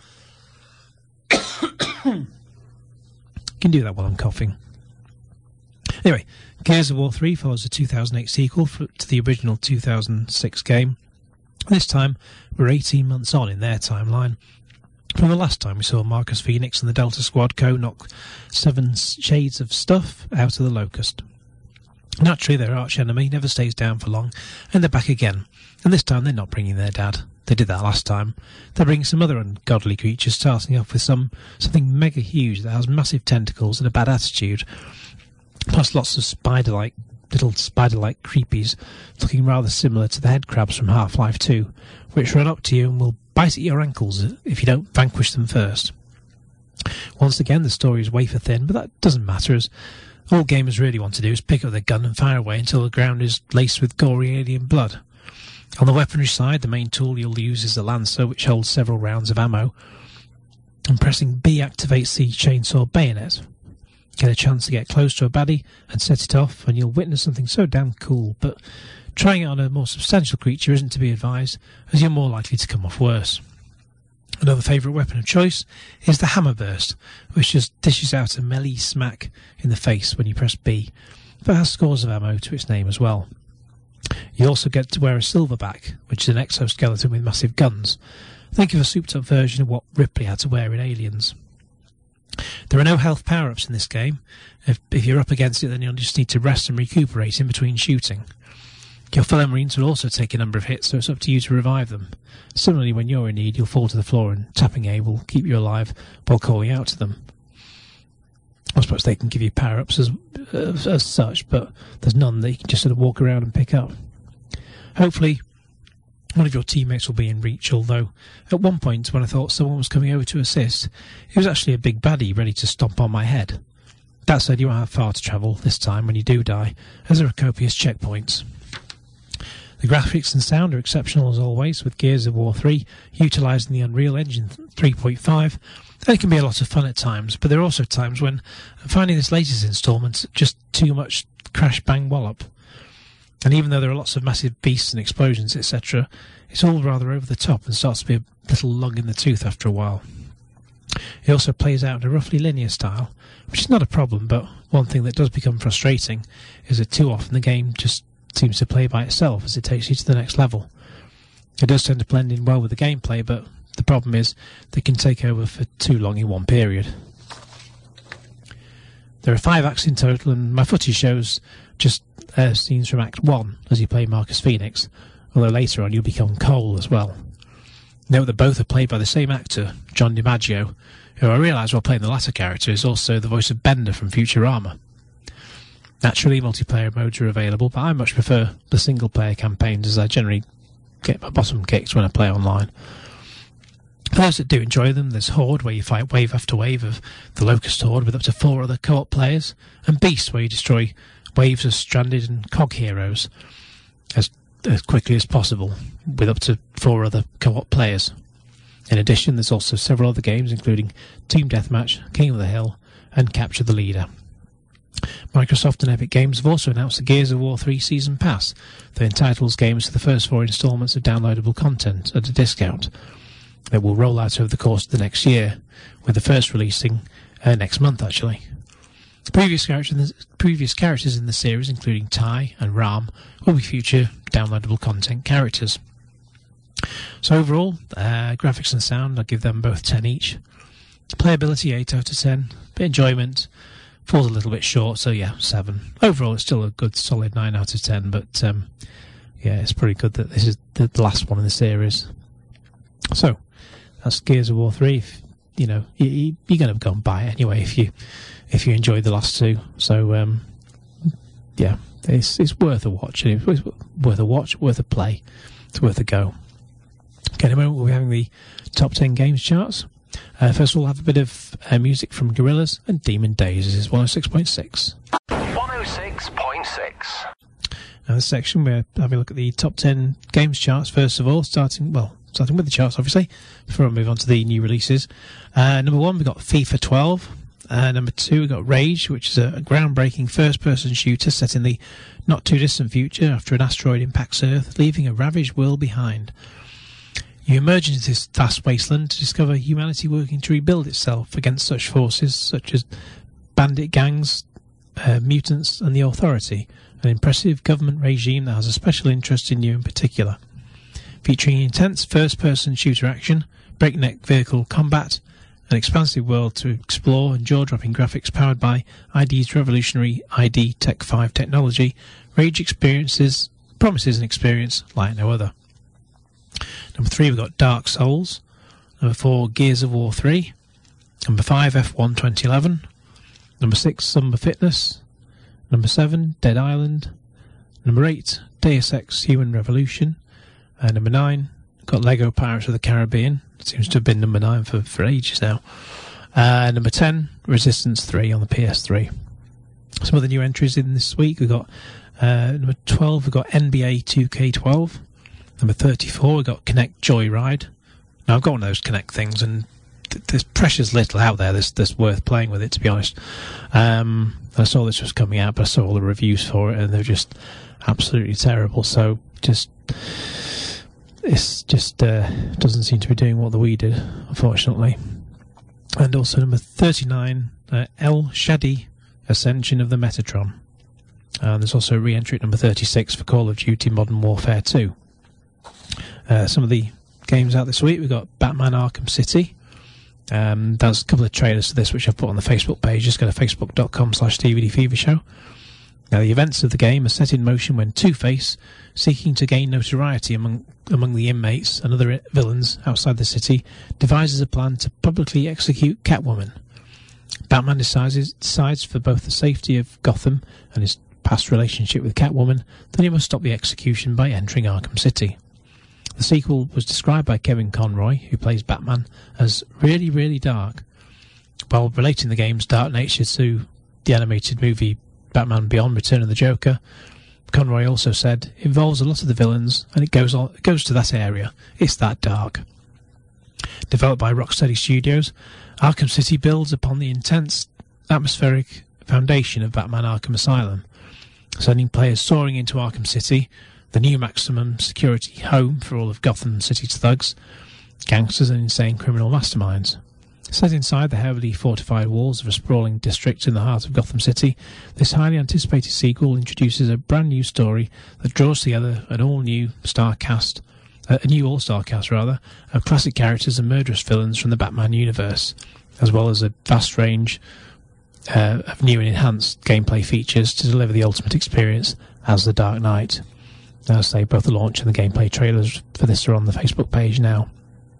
You can do that while I'm coughing. Anyway, Gears of War three follows the two thousand eight sequel for, to the original two thousand six game. This time, we're eighteen months on in their timeline from the last time we saw Marcus Phoenix and the Delta Squad co knock seven shades of stuff out of the Locust. Naturally, their arch enemy never stays down for long, and they're back again. And this time, they're not bringing their dad. They did that last time. They're bringing some other ungodly creatures, starting off with some something mega huge that has massive tentacles and a bad attitude, plus lots of spider-like, little spider-like creepies, looking rather similar to the head crabs from Half-Life two, which run up to you and will bite at your ankles if you don't vanquish them first. Once again, the story is wafer thin, but that doesn't matter, as all gamers really want to do is pick up their gun and fire away until the ground is laced with gory alien blood. On the weaponry side, the main tool you'll use is the Lancer, which holds several rounds of ammo, and pressing B activates the chainsaw bayonet. Get a chance to get close to a baddie and set it off, and you'll witness something so damn cool, but trying it on a more substantial creature isn't to be advised, as you're more likely to come off worse. Another favourite weapon of choice is the Hammer Burst, which just dishes out a melee smack in the face when you press B, but has scores of ammo to its name as well. You also get to wear a Silverback, which is an exoskeleton with massive guns. Think of a souped-up version of what Ripley had to wear in Aliens. There are no health power-ups in this game. If, if you're up against it, then you'll just need to rest and recuperate in between shooting. Your fellow Marines will also take a number of hits, so it's up to you to revive them. Similarly, when you're in need, you'll fall to the floor and tapping A will keep you alive while calling out to them. I suppose they can give you power-ups as, as, as such, but there's none that you can just sort of walk around and pick up. Hopefully one of your teammates will be in reach, although at one point when I thought someone was coming over to assist, it was actually a big baddie ready to stomp on my head. That said, you won't have far to travel this time when you do die, as there are copious checkpoints. The graphics and sound are exceptional as always, with Gears of War three utilising the Unreal Engine three point five. It can be a lot of fun at times, but there are also times when I'm finding this latest instalment just too much crash bang wallop. And even though there are lots of massive beasts and explosions, et cetera, it's all rather over the top and starts to be a little long in the tooth after a while. It also plays out in a roughly linear style, which is not a problem, but one thing that does become frustrating is that too often the game just seems to play by itself as it takes you to the next level. It does tend to blend in well with the gameplay, but the problem is they can take over for too long in one period. There are five acts in total, and my footage shows just uh, scenes from Act one as you play Marcus Phoenix, although later on you'll become Cole as well. Note that both are played by the same actor, John DiMaggio, who I realise while playing the latter character is also the voice of Bender from Futurama. Naturally, multiplayer modes are available, but I much prefer the single-player campaigns as I generally get my bottom kicked when I play online. For those that do enjoy them, there's Horde, where you fight wave after wave of the Locust Horde with up to four other co-op players, and Beast, where you destroy waves of stranded and cog heroes as, as quickly as possible with up to four other co-op players. In addition, there's also several other games, including Team Deathmatch, King of the Hill, and Capture the Leader. Microsoft and Epic Games have also announced the Gears of War three Season Pass that entitles games to the first four instalments of downloadable content at a discount that will roll out over the course of the next year, with the first releasing uh, next month actually. Previous characters, previous characters in the series, including Ty and Ram, will be future downloadable content characters. So overall, uh, graphics and sound, I'll give them both ten each. Playability eight out of ten, but enjoyment falls a little bit short, so yeah, seven. Overall, it's still a good solid nine out of ten, but um, yeah, it's pretty good that this is the last one in the series. So, that's Gears of War three. If, you know, you, you're going to go and buy it anyway if you if you enjoyed the last two. So, um, yeah, it's it's worth a watch. It's worth a watch, worth a play. It's worth a go. Okay, in a moment we'll be having the top ten games charts. Uh, first we'll have a bit of uh, music from Gorillaz and Demon Days. This is one oh six point six. one oh six point six. Now this section we're having a look at the top ten games charts first of all, starting, well, starting with the charts obviously, before I move on to the new releases. Uh, number one, we've got FIFA twelve. Uh, number two, we've got Rage, which is a groundbreaking first-person shooter set in the not-too-distant future after an asteroid impacts Earth, leaving a ravaged world behind. You emerge into this vast wasteland to discover humanity working to rebuild itself against such forces such as bandit gangs, uh, mutants and the Authority, an impressive government regime that has a special interest in you in particular. Featuring intense first-person shooter action, breakneck vehicle combat, an expansive world to explore and jaw-dropping graphics powered by I D's revolutionary I D Tech five technology, Rage experiences promises an experience like no other. Number three, we've got Dark Souls. Number four, Gears of War three. Number five, F one twenty eleven. Number six, Summer Fitness. Number seven, Dead Island. Number eight, Deus Ex Human Revolution. And number nine, got Lego Pirates of the Caribbean. It seems to have been number nine for, for ages now. Uh, number ten, Resistance three on the P S three. Some of the new entries in this week, we've got uh, number twelve, we've got N B A two K twelve. Number thirty-four, we've got Kinect Joyride. Now, I've got one of those Kinect things, and th- there's precious little out there that's, that's worth playing with it, to be honest. Um, I saw this was coming out, but I saw all the reviews for it, and they're just absolutely terrible. So, just... It's just uh, doesn't seem to be doing what the Wii did, unfortunately. And also number thirty-nine, uh, El Shadi, Ascension of the Metatron. And there's also a re-entry at number thirty-six for Call of Duty Modern Warfare two. Uh, some of the games out this week, we've got Batman Arkham City. Um, there's a couple of trailers to this which I've put on the Facebook page. Just go to facebook.com slash DVD Fever Show. Now, the events of the game are set in motion when Two-Face, seeking to gain notoriety among among the inmates and other villains outside the city, devises a plan to publicly execute Catwoman. Batman decides, decides for both the safety of Gotham and his past relationship with Catwoman, then he must stop the execution by entering Arkham City. The sequel was described by Kevin Conroy, who plays Batman, as really, really dark, while relating the game's dark nature to the animated movie Batman Beyond: Return of the Joker. Conroy also said, "It involves a lot of the villains, and it goes on, it goes to that area. It's that dark." Developed by Rocksteady Studios, Arkham City builds upon the intense atmospheric foundation of Batman Arkham Asylum, sending players soaring into Arkham City, the new maximum security home for all of Gotham City's thugs, gangsters and insane criminal masterminds. Set inside the heavily fortified walls of a sprawling district in the heart of Gotham City, this highly anticipated sequel introduces a brand new story that draws together an all-new star cast, uh, a new all-star cast rather, of classic characters and murderous villains from the Batman universe, as well as a vast range uh, of new and enhanced gameplay features to deliver the ultimate experience as the Dark Knight. As I say, both the launch and the gameplay trailers for this are on the Facebook page now.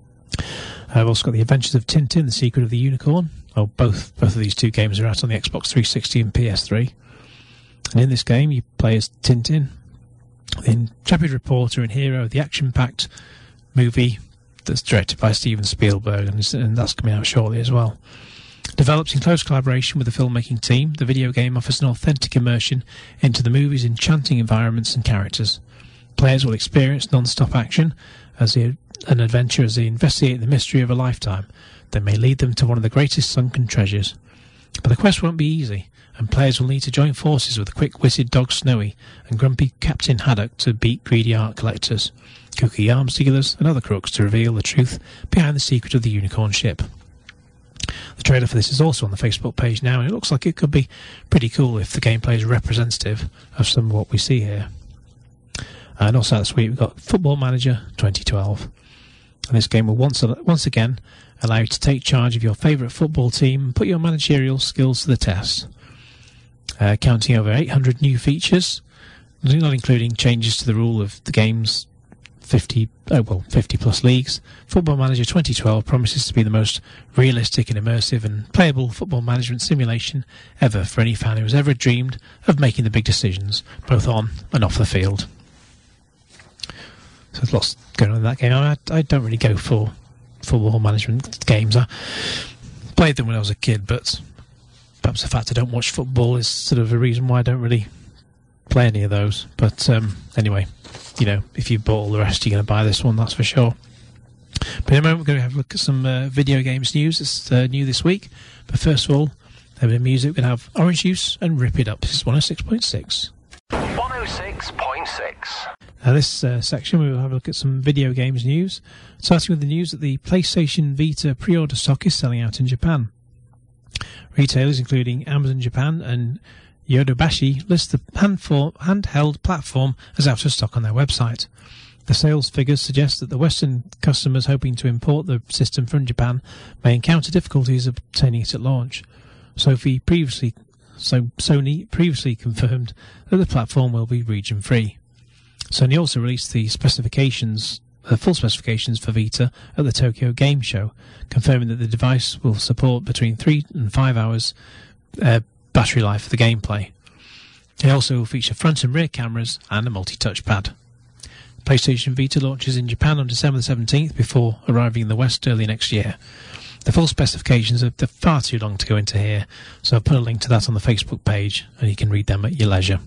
I've also got the Adventures of Tintin, The Secret of the Unicorn. Oh, both both of these two games are out on the Xbox three sixty and P S three. And in this game, you play as Tintin, the intrepid reporter and hero of the action-packed movie that's directed by Steven Spielberg, and, and that's coming out shortly as well. Developed in close collaboration with the filmmaking team, the video game offers an authentic immersion into the movie's enchanting environments and characters. Players will experience non-stop action as they an adventure as they investigate the mystery of a lifetime that may lead them to one of the greatest sunken treasures. But the quest won't be easy, and players will need to join forces with the quick-witted Dog Snowy and grumpy Captain Haddock to beat greedy art collectors, kooky arms dealers and other crooks to reveal the truth behind the secret of the unicorn ship. The trailer for this is also on the Facebook page now, and it looks like it could be pretty cool if the gameplay is representative of some of what we see here. And also this week we've got Football Manager twenty twelve. And this game will once once again allow you to take charge of your favourite football team and put your managerial skills to the test. Uh, counting over eight hundred new features, not including changes to the rule of the game's fifty, oh well, fifty plus leagues, Football Manager twenty twelve promises to be the most realistic and immersive and playable football management simulation ever for any fan who has ever dreamed of making the big decisions, both on and off the field. So there's lots going on in that game. I, mean, I, I don't really go for football management games. I played them when I was a kid, but perhaps the fact I don't watch football is sort of a reason why I don't really play any of those. But um, anyway, you know, if you bought all the rest, you're going to buy this one, that's for sure. But in a moment, we're going to have a look at some uh, video games news that's uh, new this week. But first of all, a bit of music. We're going to have Orange Juice and Rip It Up. This is one oh six point six. one oh six point six. Now this uh, section we will have a look at some video games news, starting with the news that the PlayStation Vita pre-order stock is selling out in Japan. Retailers including Amazon Japan and Yodobashi list the handheld platform as out of stock on their website. The sales figures suggest that the Western customers hoping to import the system from Japan may encounter difficulties obtaining it at launch. Sophie previously, so Sony previously confirmed that the platform will be region-free. Sony also released the specifications, the full specifications for Vita at the Tokyo Game Show, confirming that the device will support between three and five hours uh, battery life for the gameplay. It also will feature front and rear cameras and a multi-touch pad. PlayStation Vita launches in Japan on December the seventeenth before arriving in the West early next year. The full specifications are far too long to go into here, so I'll put a link to that on the Facebook page and you can read them at your leisure.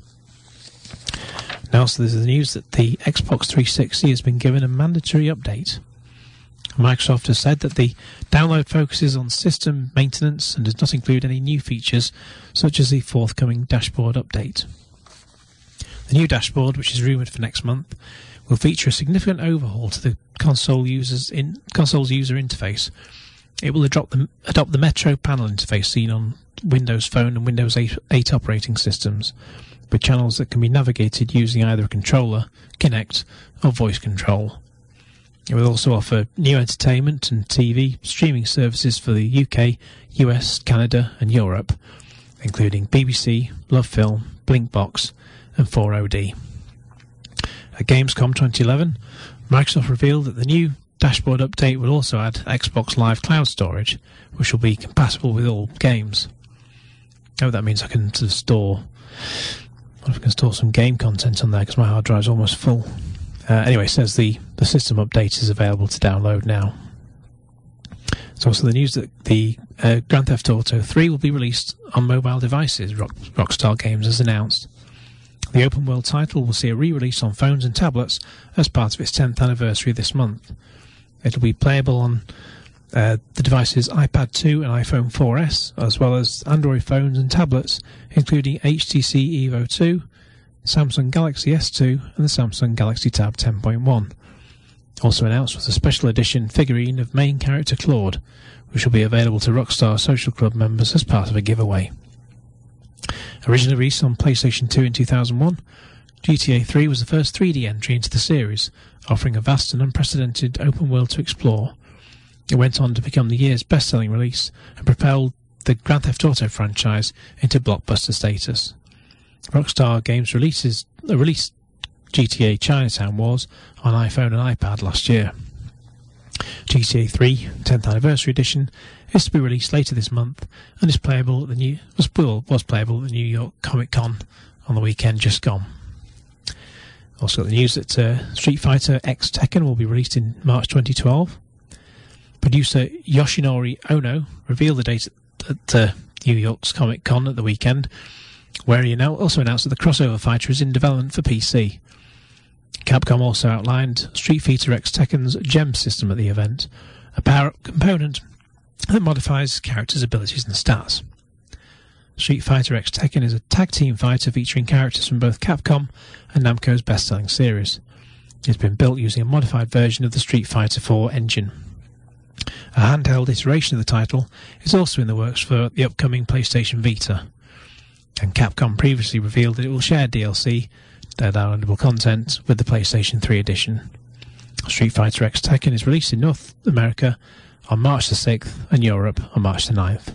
Now, so there's the news that the Xbox three sixty has been given a mandatory update. Microsoft has said that the download focuses on system maintenance and does not include any new features, such as the forthcoming dashboard update. The new dashboard, which is rumoured for next month, will feature a significant overhaul to the console users in console's user interface. It will adopt the, adopt the Metro panel interface seen on Windows Phone and Windows eight operating systems, with channels that can be navigated using either a controller, Kinect, or voice control. It will also offer new entertainment and T V streaming services for the U K, U S, Canada and Europe, including B B C, Love Film, Blinkbox and four O D. At Gamescom twenty eleven, Microsoft revealed that the new dashboard update will also add Xbox Live Cloud storage, which will be compatible with all games. Oh, that means I can sort of store wonder if I can install some game content on there because my hard drive's almost full. Uh, anyway, it says the, the system update is available to download now. It's also the news that the uh, Grand Theft Auto three will be released on mobile devices, Rock, Rockstar Games has announced. The open world title will see a re-release on phones and tablets as part of its tenth anniversary this month. It'll be playable on uh, the devices iPad two and iPhone four S, as well as Android phones and tablets, including H T C Evo two, Samsung Galaxy S two and the Samsung Galaxy Tab ten point one. Also announced was a special edition figurine of main character Claude, which will be available to Rockstar Social Club members as part of a giveaway. Originally released on PlayStation two in two thousand one, G T A three was the first three D entry into the series, offering a vast and unprecedented open world to explore. It went on to become the year's best-selling release and propelled the Grand Theft Auto franchise into blockbuster status. Rockstar Games releases uh, released G T A Chinatown Wars on iPhone and iPad last year. G T A three tenth Anniversary Edition is to be released later this month and is playable at the new was, was playable at the New York Comic Con on the weekend just gone. Also got the news that uh, Street Fighter X Tekken will be released in March twenty twelve. Producer Yoshinori Ono revealed the date at uh, New York's Comic Con at the weekend, where he also announced that the crossover fighter is in development for P C. Capcom also outlined Street Fighter X Tekken's Gem system at the event, a power-up component that modifies characters' abilities and stats. Street Fighter X Tekken is a tag team fighter featuring characters from both Capcom and Namco's best-selling series. It's been built using a modified version of the Street Fighter four engine. A handheld iteration of the title is also in the works for the upcoming PlayStation Vita, and Capcom previously revealed that it will share D L C, their downloadable content, with the PlayStation three edition. Street Fighter X Tekken is released in North America on March the sixth and Europe on March the ninth.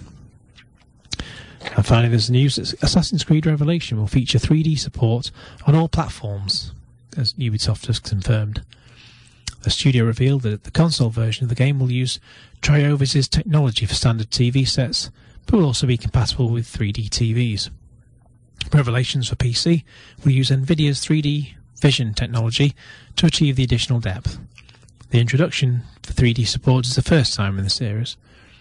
And finally, there's the news that Assassin's Creed Revelation will feature three D support on all platforms, as Ubisoft has confirmed. The studio revealed that the console version of the game will use Triovis' technology for standard T V sets, but will also be compatible with three D T Vs. Revelations for P C will use NVIDIA's three D Vision technology to achieve the additional depth. The introduction for three D support is the first time in the series.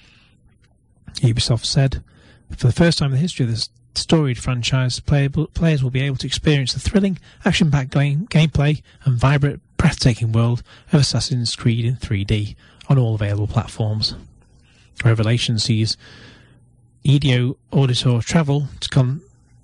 Ubisoft said, for the first time in the history of this storied franchise, playable, players will be able to experience the thrilling, action-packed game, gameplay and vibrant, breathtaking world of Assassin's Creed in three D on all available platforms. Revelation sees Ezio Auditor travel to con...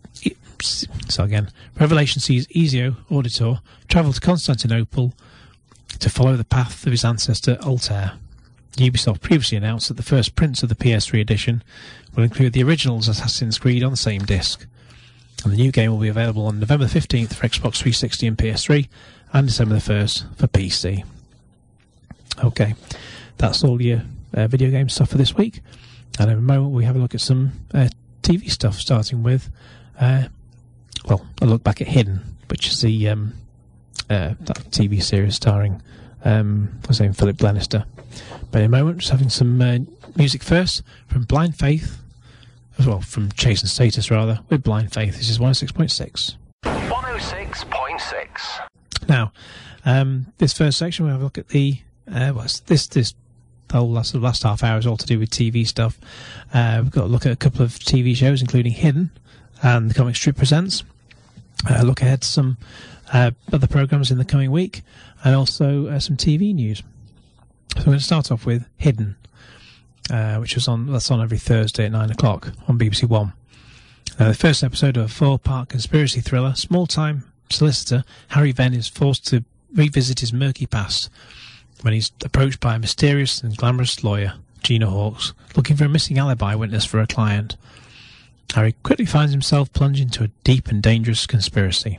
So again, Revelation sees Ezio Auditor travel to Constantinople to follow the path of his ancestor Altair. Ubisoft previously announced that the first prints of the P S three edition will include the original's Assassin's Creed on the same disc. And the new game will be available on November fifteenth for Xbox three sixty and P S three and December the first for P C. Okay, that's all your uh, video game stuff for this week. And in a moment we have a look at some uh, T V stuff, starting with uh, well, a look back at Hidden, which is the um, uh, that T V series starring um, what's his name, Philip Glenister. But in a moment, just having some uh, music first from Blind Faith, as well from Chase and Status rather, with Blind Faith. This is one oh six point six. one oh six point six. Now, um, this first section we'll have a look at the uh, what's this this whole last the last half hour is all to do with T V stuff. Uh, we've got to look at a couple of T V shows, including Hidden and The Comic Strip Presents. Uh, look ahead to some uh, other programmes in the coming week, and also uh, some T V news. So we're going to start off with Hidden, uh, which was on that's on every Thursday at nine o'clock on B B C One. Uh, the first episode of a four-part conspiracy thriller, small-time solicitor Harry Venn is forced to revisit his murky past when he's approached by a mysterious and glamorous lawyer, Gina Hawkes, looking for a missing alibi witness for a client. Harry quickly finds himself plunged into a deep and dangerous conspiracy.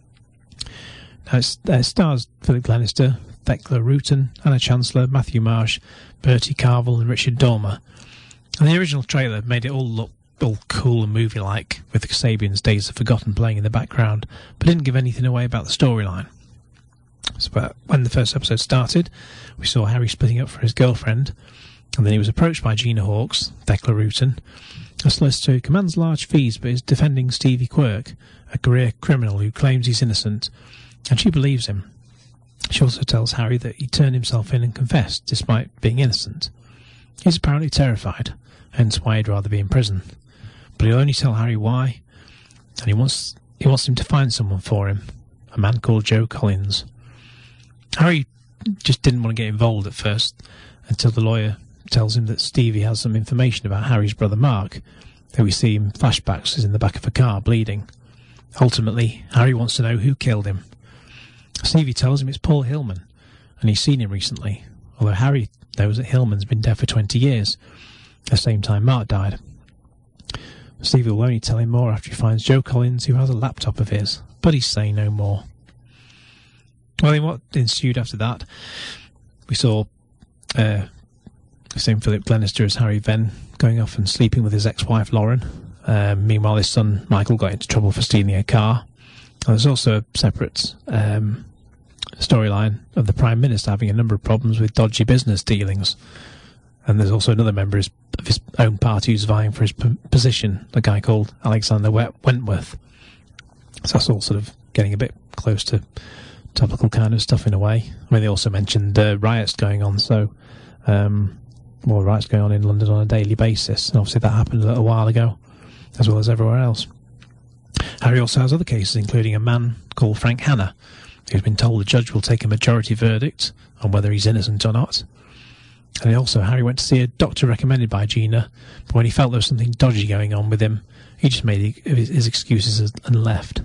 Now it uh, stars Philip Glenister, Thekla Rutan, Anna Chancellor, Matthew Marsh, Bertie Carvel and Richard Dormer. And the original trailer made it all look all cool and movie-like, with the Kasabian's Days of Forgotten playing in the background, but didn't give anything away about the storyline. So, but when the first episode started, we saw Harry splitting up for his girlfriend, and then he was approached by Gina Hawkes, Thekla Rutan, A solicitor who commands large fees but is defending Stevie Quirk, a career criminal who claims he's innocent, and she believes him. She also tells Harry that he turned himself in and confessed, despite being innocent. He's apparently terrified, hence why he'd rather be in prison. But he'll only tell Harry why, and he wants he wants him to find someone for him, a man called Joe Collins. Harry just didn't want to get involved at first, until the lawyer tells him that Stevie has some information about Harry's brother Mark, who we see in flashbacks is in the back of a car, bleeding. Ultimately, Harry wants to know who killed him. Stevie tells him it's Paul Hillman, and he's seen him recently, although Harry knows that Hillman's been dead for twenty years, at the same time Mark died. Stevie will only tell him more after he finds Joe Collins, who has a laptop of his, but he's saying no more. Well, in what ensued after that, we saw uh, same Philip Glenister as Harry Venn going off and sleeping with his ex-wife Lauren. Um, meanwhile, his son Michael got into trouble for stealing a car. And there's also a separate um, storyline of the Prime Minister having a number of problems with dodgy business dealings. And there's also another member of his own party who's vying for his p- position, a guy called Alexander Wentworth. So that's all sort of getting a bit close to topical kind of stuff in a way. I mean, they also mentioned uh, riots going on, so um, more riots going on in London on a daily basis. And obviously that happened a little while ago, as well as everywhere else. Harry also has other cases, including a man called Frank Hanna, who's been told the judge will take a majority verdict on whether he's innocent or not. And also, Harry went to see a doctor recommended by Gina, but when he felt there was something dodgy going on with him, he just made his excuses and left.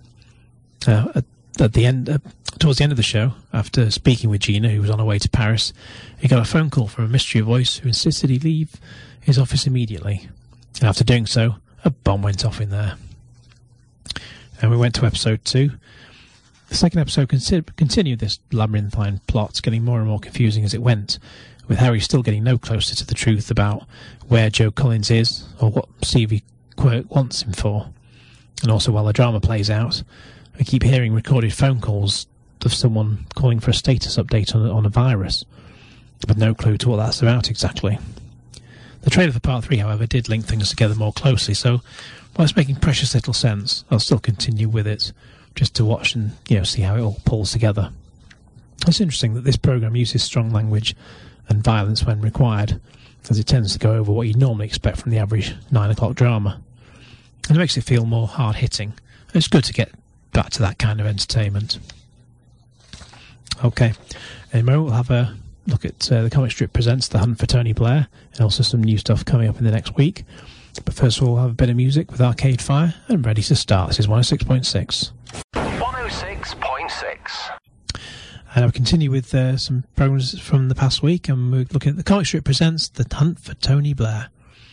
Uh, at, at the end, uh, towards the end of the show, after speaking with Gina, who was on her way to Paris, he got a phone call from a mystery voice who insisted he leave his office immediately. And after doing so, a bomb went off in there. And we went to episode two. The second episode con- continued this labyrinthine plot, getting more and more confusing as it went, with Harry still getting no closer to the truth about where Joe Collins is, or what Stevie Quirk wants him for. And also, while the drama plays out, we keep hearing recorded phone calls of someone calling for a status update on, on a virus, with no clue to what that's about exactly. The trailer for part three, however, did link things together more closely, so while it's making precious little sense, I'll still continue with it, just to watch and, you know, see how it all pulls together. It's interesting that this programme uses strong language and violence when required, as it tends to go over what you'd normally expect from the average nine o'clock drama. And it makes it feel more hard-hitting. It's good to get back to that kind of entertainment. Okay, in a moment we'll have a look at uh, the Comic Strip Presents The Hunt for Tony Blair, and also some new stuff coming up in the next week. But first of all, we'll have a bit of music with Arcade Fire, and ready to start. This is one oh six point six. one oh six point six. And I'll continue with uh, some programs from the past week, and we're looking at the Comic Strip Presents The Hunt for Tony Blair.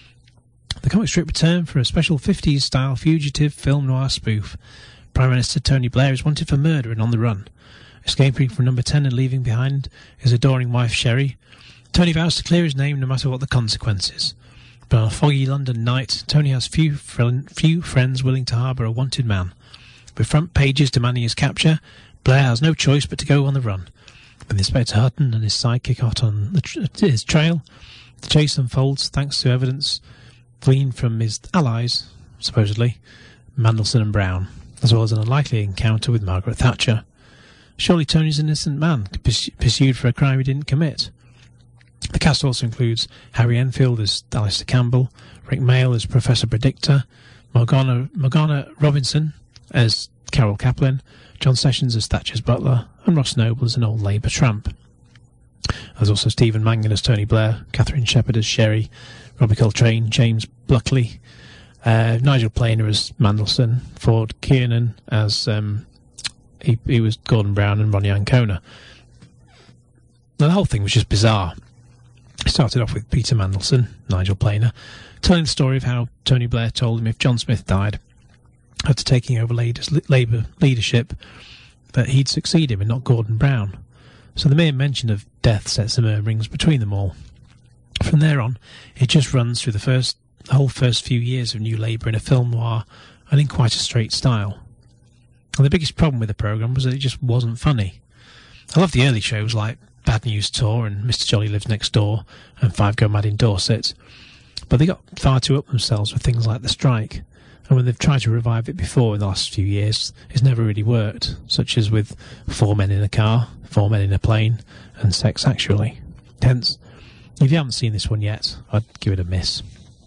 The comic strip returned for a special fifties-style fugitive film noir spoof. Prime Minister Tony Blair is wanted for murder and on the run. Escaping from number ten and leaving behind his adoring wife Sherry, Tony vows to clear his name no matter what the consequences. But on a foggy London night, Tony has few, fr- few friends willing to harbour a wanted man. With front pages demanding his capture, Blair has no choice but to go on the run. With Inspector Hutton and his sidekick hot on the tr- his trail, the chase unfolds thanks to evidence gleaned from his allies, supposedly, Mandelson and Brown, as well as an unlikely encounter with Margaret Thatcher. Surely Tony's an innocent man, pers- pursued for a crime he didn't commit. The cast also includes Harry Enfield as Alistair Campbell, Rick Mail as Professor Predictor, Morgana, Morgana Robinson as Carol Kaplan, John Sessions as Thatcher's butler, and Ross Noble as an old Labour tramp. There's also Stephen Mangan as Tony Blair, Catherine Shepherd as Sherry, Robbie Coltrane, James Bluckley, uh, Nigel Planer as Mandelson, Ford Kiernan as um, he, he was Gordon Brown, and Ronnie Ancona. Now, the whole thing was just bizarre. It started off with Peter Mandelson, Nigel Planer, telling the story of how Tony Blair told him if John Smith died, after taking over Labour leadership, that he'd succeed him and not Gordon Brown. So the mere mention of death sets the murmurings between them all. From there on, it just runs through the first, the whole first few years of New Labour in a film noir and in quite a straight style. And the biggest problem with the programme was that it just wasn't funny. I love the early shows like Bad News Tour and Mister Jolly Lives Next Door and Five Go Mad in Dorset, But they got far too up themselves with things like the strike. And when they've tried to revive it before in the last few years, it's never really worked, such as with Four Men in a Car, Four Men in a Plane, and Sex Actually. Hence, if you haven't seen this one yet, I'd give it a miss.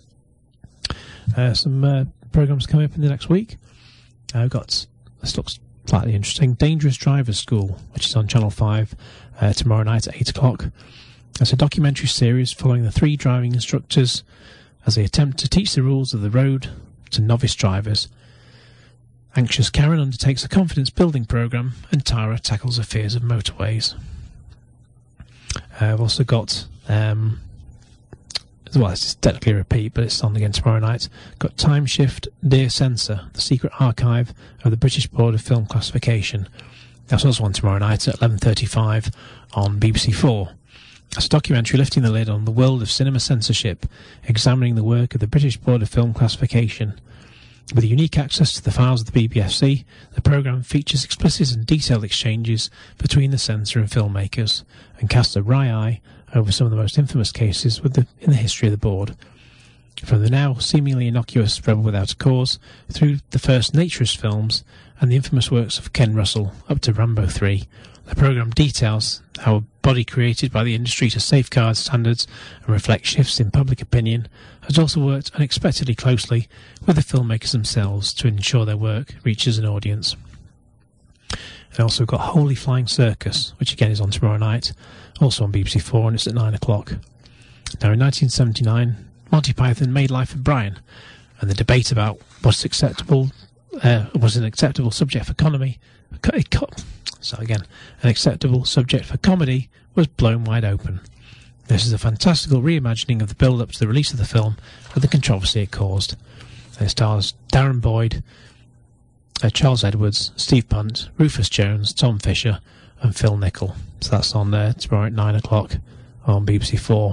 Uh, some uh, programmes coming up in the next week. I've uh, got, this looks slightly interesting, Dangerous Drivers School, which is on Channel five uh, tomorrow night at eight o'clock. It's a documentary series following the three driving instructors as they attempt to teach the rules of the road to novice drivers. Anxious Karen undertakes a confidence-building programme, and Tara tackles her fears of motorways. Uh, I've also got, um, well, it's technically a repeat, but it's on again tomorrow night. Got Time Shift, Dear Censor, the secret archive of the British Board of Film Classification. That's also on tomorrow night at eleven thirty-five on B B C Four. It's a documentary lifting the lid on the world of cinema censorship, examining the work of the British Board of Film Classification. With unique access to the files of the B B F C, the programme features explicit and detailed exchanges between the censor and filmmakers, and casts a wry eye over some of the most infamous cases with the, in the history of the board. From the now seemingly innocuous Rebel Without a Cause, through the first Naturist films, and the infamous works of Ken Russell, up to Rambo three, the programme details how a body created by the industry to safeguard standards and reflect shifts in public opinion has also worked unexpectedly closely with the filmmakers themselves to ensure their work reaches an audience. And also got Holy Flying Circus, which again is on tomorrow night, also on B B C Four, and it's at nine o'clock. Now in nineteen seventy-nine, Monty Python made Life of Brian, and the debate about what's acceptable uh, was an acceptable subject for comedy. So again, an acceptable subject for comedy was blown wide open. This is a fantastical reimagining of the build-up to the release of the film and the controversy it caused. And it stars Darren Boyd, uh, Charles Edwards, Steve Punt, Rufus Jones, Tom Fisher and Phil Nichol. So that's on there tomorrow at nine o'clock on B B C Four.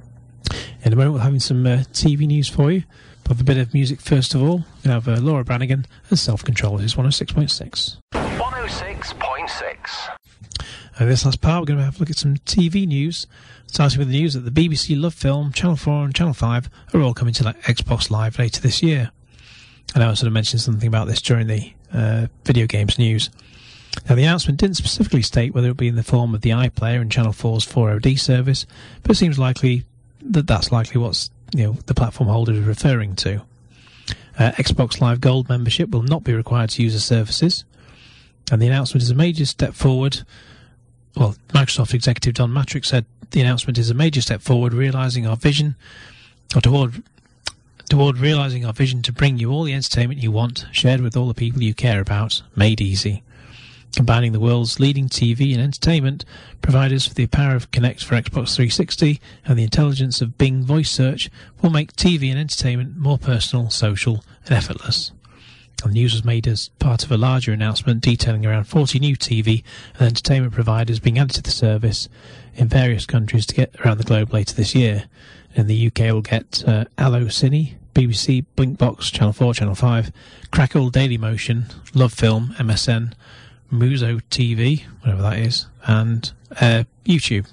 In a moment we're having some uh, T V news for you. But with a bit of music first of all, we have uh, Laura Branigan and Self Control. This is one oh six point six. one oh six point six. And this last part, we're going to have a look at some T V news, starting with the news that the B B C Love Film, Channel four and Channel five are all coming to like, Xbox Live later this year. And I sort of mentioned something about this during the uh, video games news. Now, the announcement didn't specifically state whether it would be in the form of the iPlayer and Channel four's four O D service, but it seems likely that that's likely what's you know the platform holder is referring to. Uh, Xbox Live Gold membership will not be required to use the services, and the announcement is a major step forward. Well, Microsoft executive Don Matrick said the announcement is a major step forward, realising our vision, or toward toward realising our vision to bring you all the entertainment you want, shared with all the people you care about, made easy. Combining the world's leading T V and entertainment providers with the power of Kinect for Xbox three sixty and the intelligence of Bing voice search will make T V and entertainment more personal, social and effortless. And the news was made as part of a larger announcement detailing around forty new T V and entertainment providers being added to the service in various countries to get around the globe later this year. In the U K we'll get uh, Allo Cine, B B C, Blinkbox, Channel four, Channel five, Crackle, Dailymotion, Love Film, M S N, Muso T V, whatever that is, and uh, YouTube.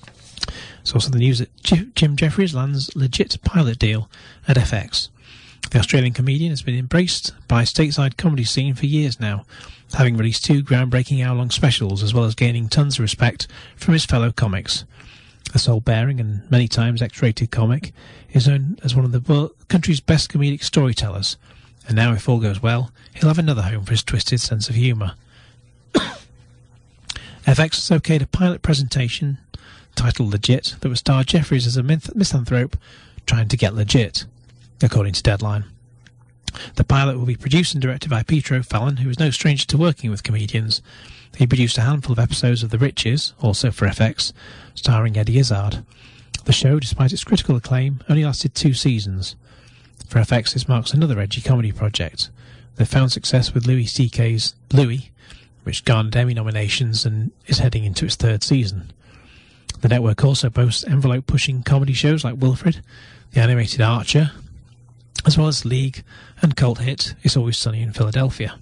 It's also the news that J- Jim Jeffries lands legit pilot deal at F X. The Australian comedian has been embraced by stateside comedy scene for years now, having released two groundbreaking hour-long specials as well as gaining tons of respect from his fellow comics. The soul-bearing and many times X-rated comic is known as one of the world, country's best comedic storytellers, and now, if all goes well, he'll have another home for his twisted sense of humour. F X has okayed a pilot presentation titled Legit that would star Jeffries as a myth- misanthrope trying to get legit, according to Deadline. The pilot will be produced and directed by Peter O'Fallon, who is no stranger to working with comedians. He produced a handful of episodes of The Riches, also for F X, starring Eddie Izzard. The show, despite its critical acclaim, only lasted two seasons. For F X, this marks another edgy comedy project. They've found success with Louis C K's Louis, which garnered Emmy nominations and is heading into its third season. The network also boasts envelope-pushing comedy shows like Wilfred, the animated Archer, as well as League and cult hit It's Always Sunny in Philadelphia.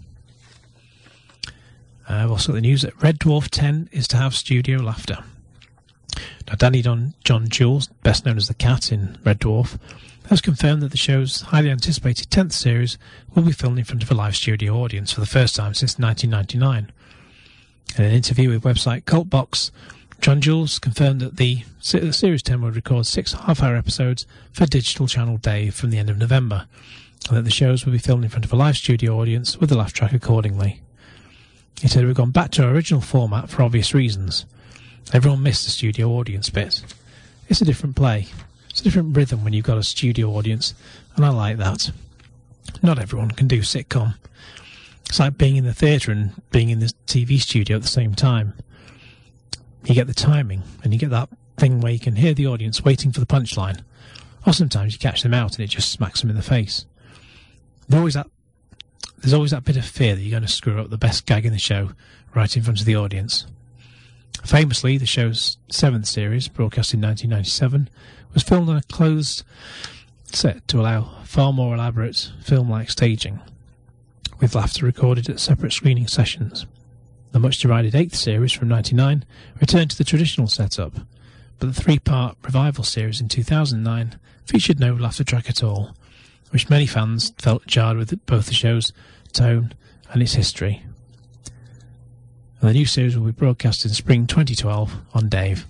Uh, I've also got the news that Red Dwarf ten is to have studio laughter. Now, Danny Don, John Jules, best known as the Cat in Red Dwarf, has confirmed that the show's highly anticipated tenth series will be filmed in front of a live studio audience for the first time since nineteen ninety-nine. In an interview with website Cultbox, John Jules confirmed that the Series ten would record six half-hour episodes for Digital Channel Dave from the end of November, and that the shows will be filmed in front of a live studio audience with a laugh track accordingly. He said, "We've gone back to our original format for obvious reasons. Everyone missed the studio audience bit. It's a different play. It's a different rhythm when you've got a studio audience, and I like that. Not everyone can do sitcom. It's like being in the theatre and being in the T V studio at the same time. You get the timing, and you get that thing where you can hear the audience waiting for the punchline, or sometimes you catch them out and it just smacks them in the face. There's always that, there's always that bit of fear that you're going to screw up the best gag in the show right in front of the audience." Famously, the show's seventh series, broadcast in nineteen ninety-seven, was filmed on a closed set to allow far more elaborate film-like staging, with laughter recorded at separate screening sessions. The much-derided eighth series from ninety-nine returned to the traditional setup, but the three-part revival series in two thousand nine featured no laughter track at all, which many fans felt jarred with both the show's tone and its history. And the new series will be broadcast in spring twenty twelve on Dave.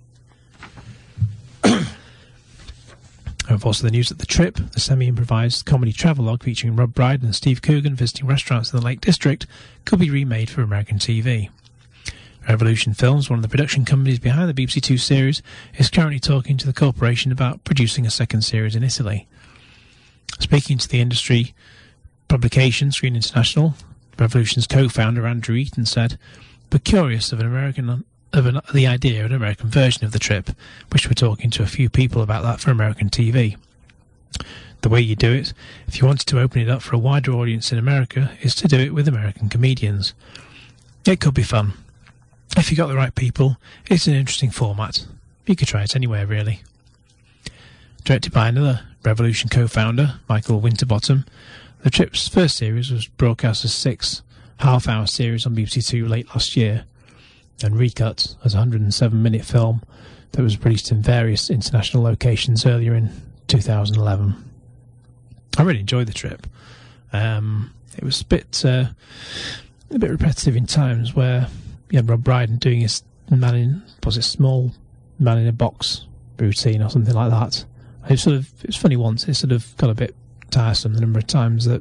And also the news that The Trip, the semi-improvised comedy travelogue featuring Rob Brydon and Steve Coogan visiting restaurants in the Lake District, could be remade for American T V. Revolution Films, one of the production companies behind the B B C Two series, is currently talking to the corporation about producing a second series in Italy. Speaking to the industry publication Screen International, Revolution's co-founder Andrew Eaton said, "We're curious of an American of an, the idea of an American version of The Trip, which we're talking to a few people about that for American T V. The way you do it, if you wanted to open it up for a wider audience in America, is to do it with American comedians. It could be fun. If you got the right people, it's an interesting format. You could try it anywhere, really." Directed by another Revolution co-founder, Michael Winterbottom, The Trip's first series was broadcast as six half-hour series on B B C Two late last year, and recut as a one hundred seven minute film that was released in various international locations earlier in two thousand eleven. I really enjoyed The Trip. Um, it was a bit uh, a bit repetitive in times, where you had Rob Brydon doing his man in, was it small man in a box routine or something like that. It was sort of it was funny once. It sort of got a bit tiresome the number of times that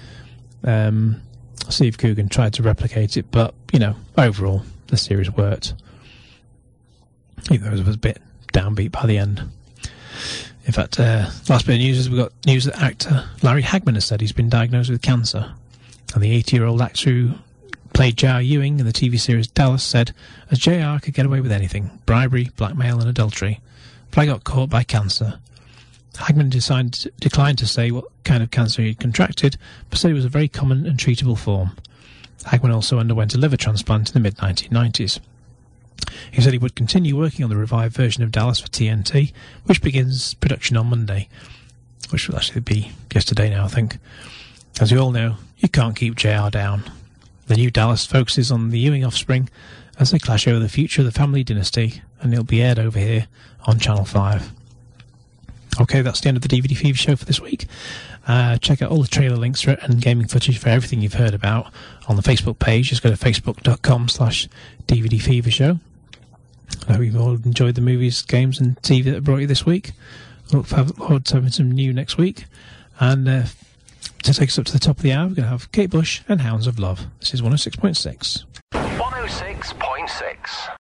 um, Steve Coogan tried to replicate it, but you know, overall the series worked, even though it was a bit downbeat by the end. In fact, uh, last bit of news is we've got news that actor Larry Hagman has said he's been diagnosed with cancer, and the eighty-year-old actor who played J R Ewing in the T V series Dallas said, "As J R could get away with anything, bribery, blackmail and adultery, but I got caught by cancer." Hagman decided, declined to say what kind of cancer he had contracted, but said it was a very common and treatable form. Hagman also underwent a liver transplant in the mid nineteen nineties. He said he would continue working on the revived version of Dallas for T N T, which begins production on Monday, which will actually be yesterday now, I think. As we all know, you can't keep J R down. The new Dallas focuses on the Ewing offspring as they clash over the future of the family dynasty, and it'll be aired over here on Channel five. Okay, that's the end of the D V D Fever show for this week. Uh, check out all the trailer links for it and gaming footage for everything you've heard about on the Facebook page. Just go to facebook.com slash DVD Fever Show. I hope you've all enjoyed the movies, games and T V that brought you this week. I look forward to having some new next week. And uh, to take us up to the top of the hour, we're going to have Kate Bush and Hounds of Love. This is one oh six point six. one oh six point six.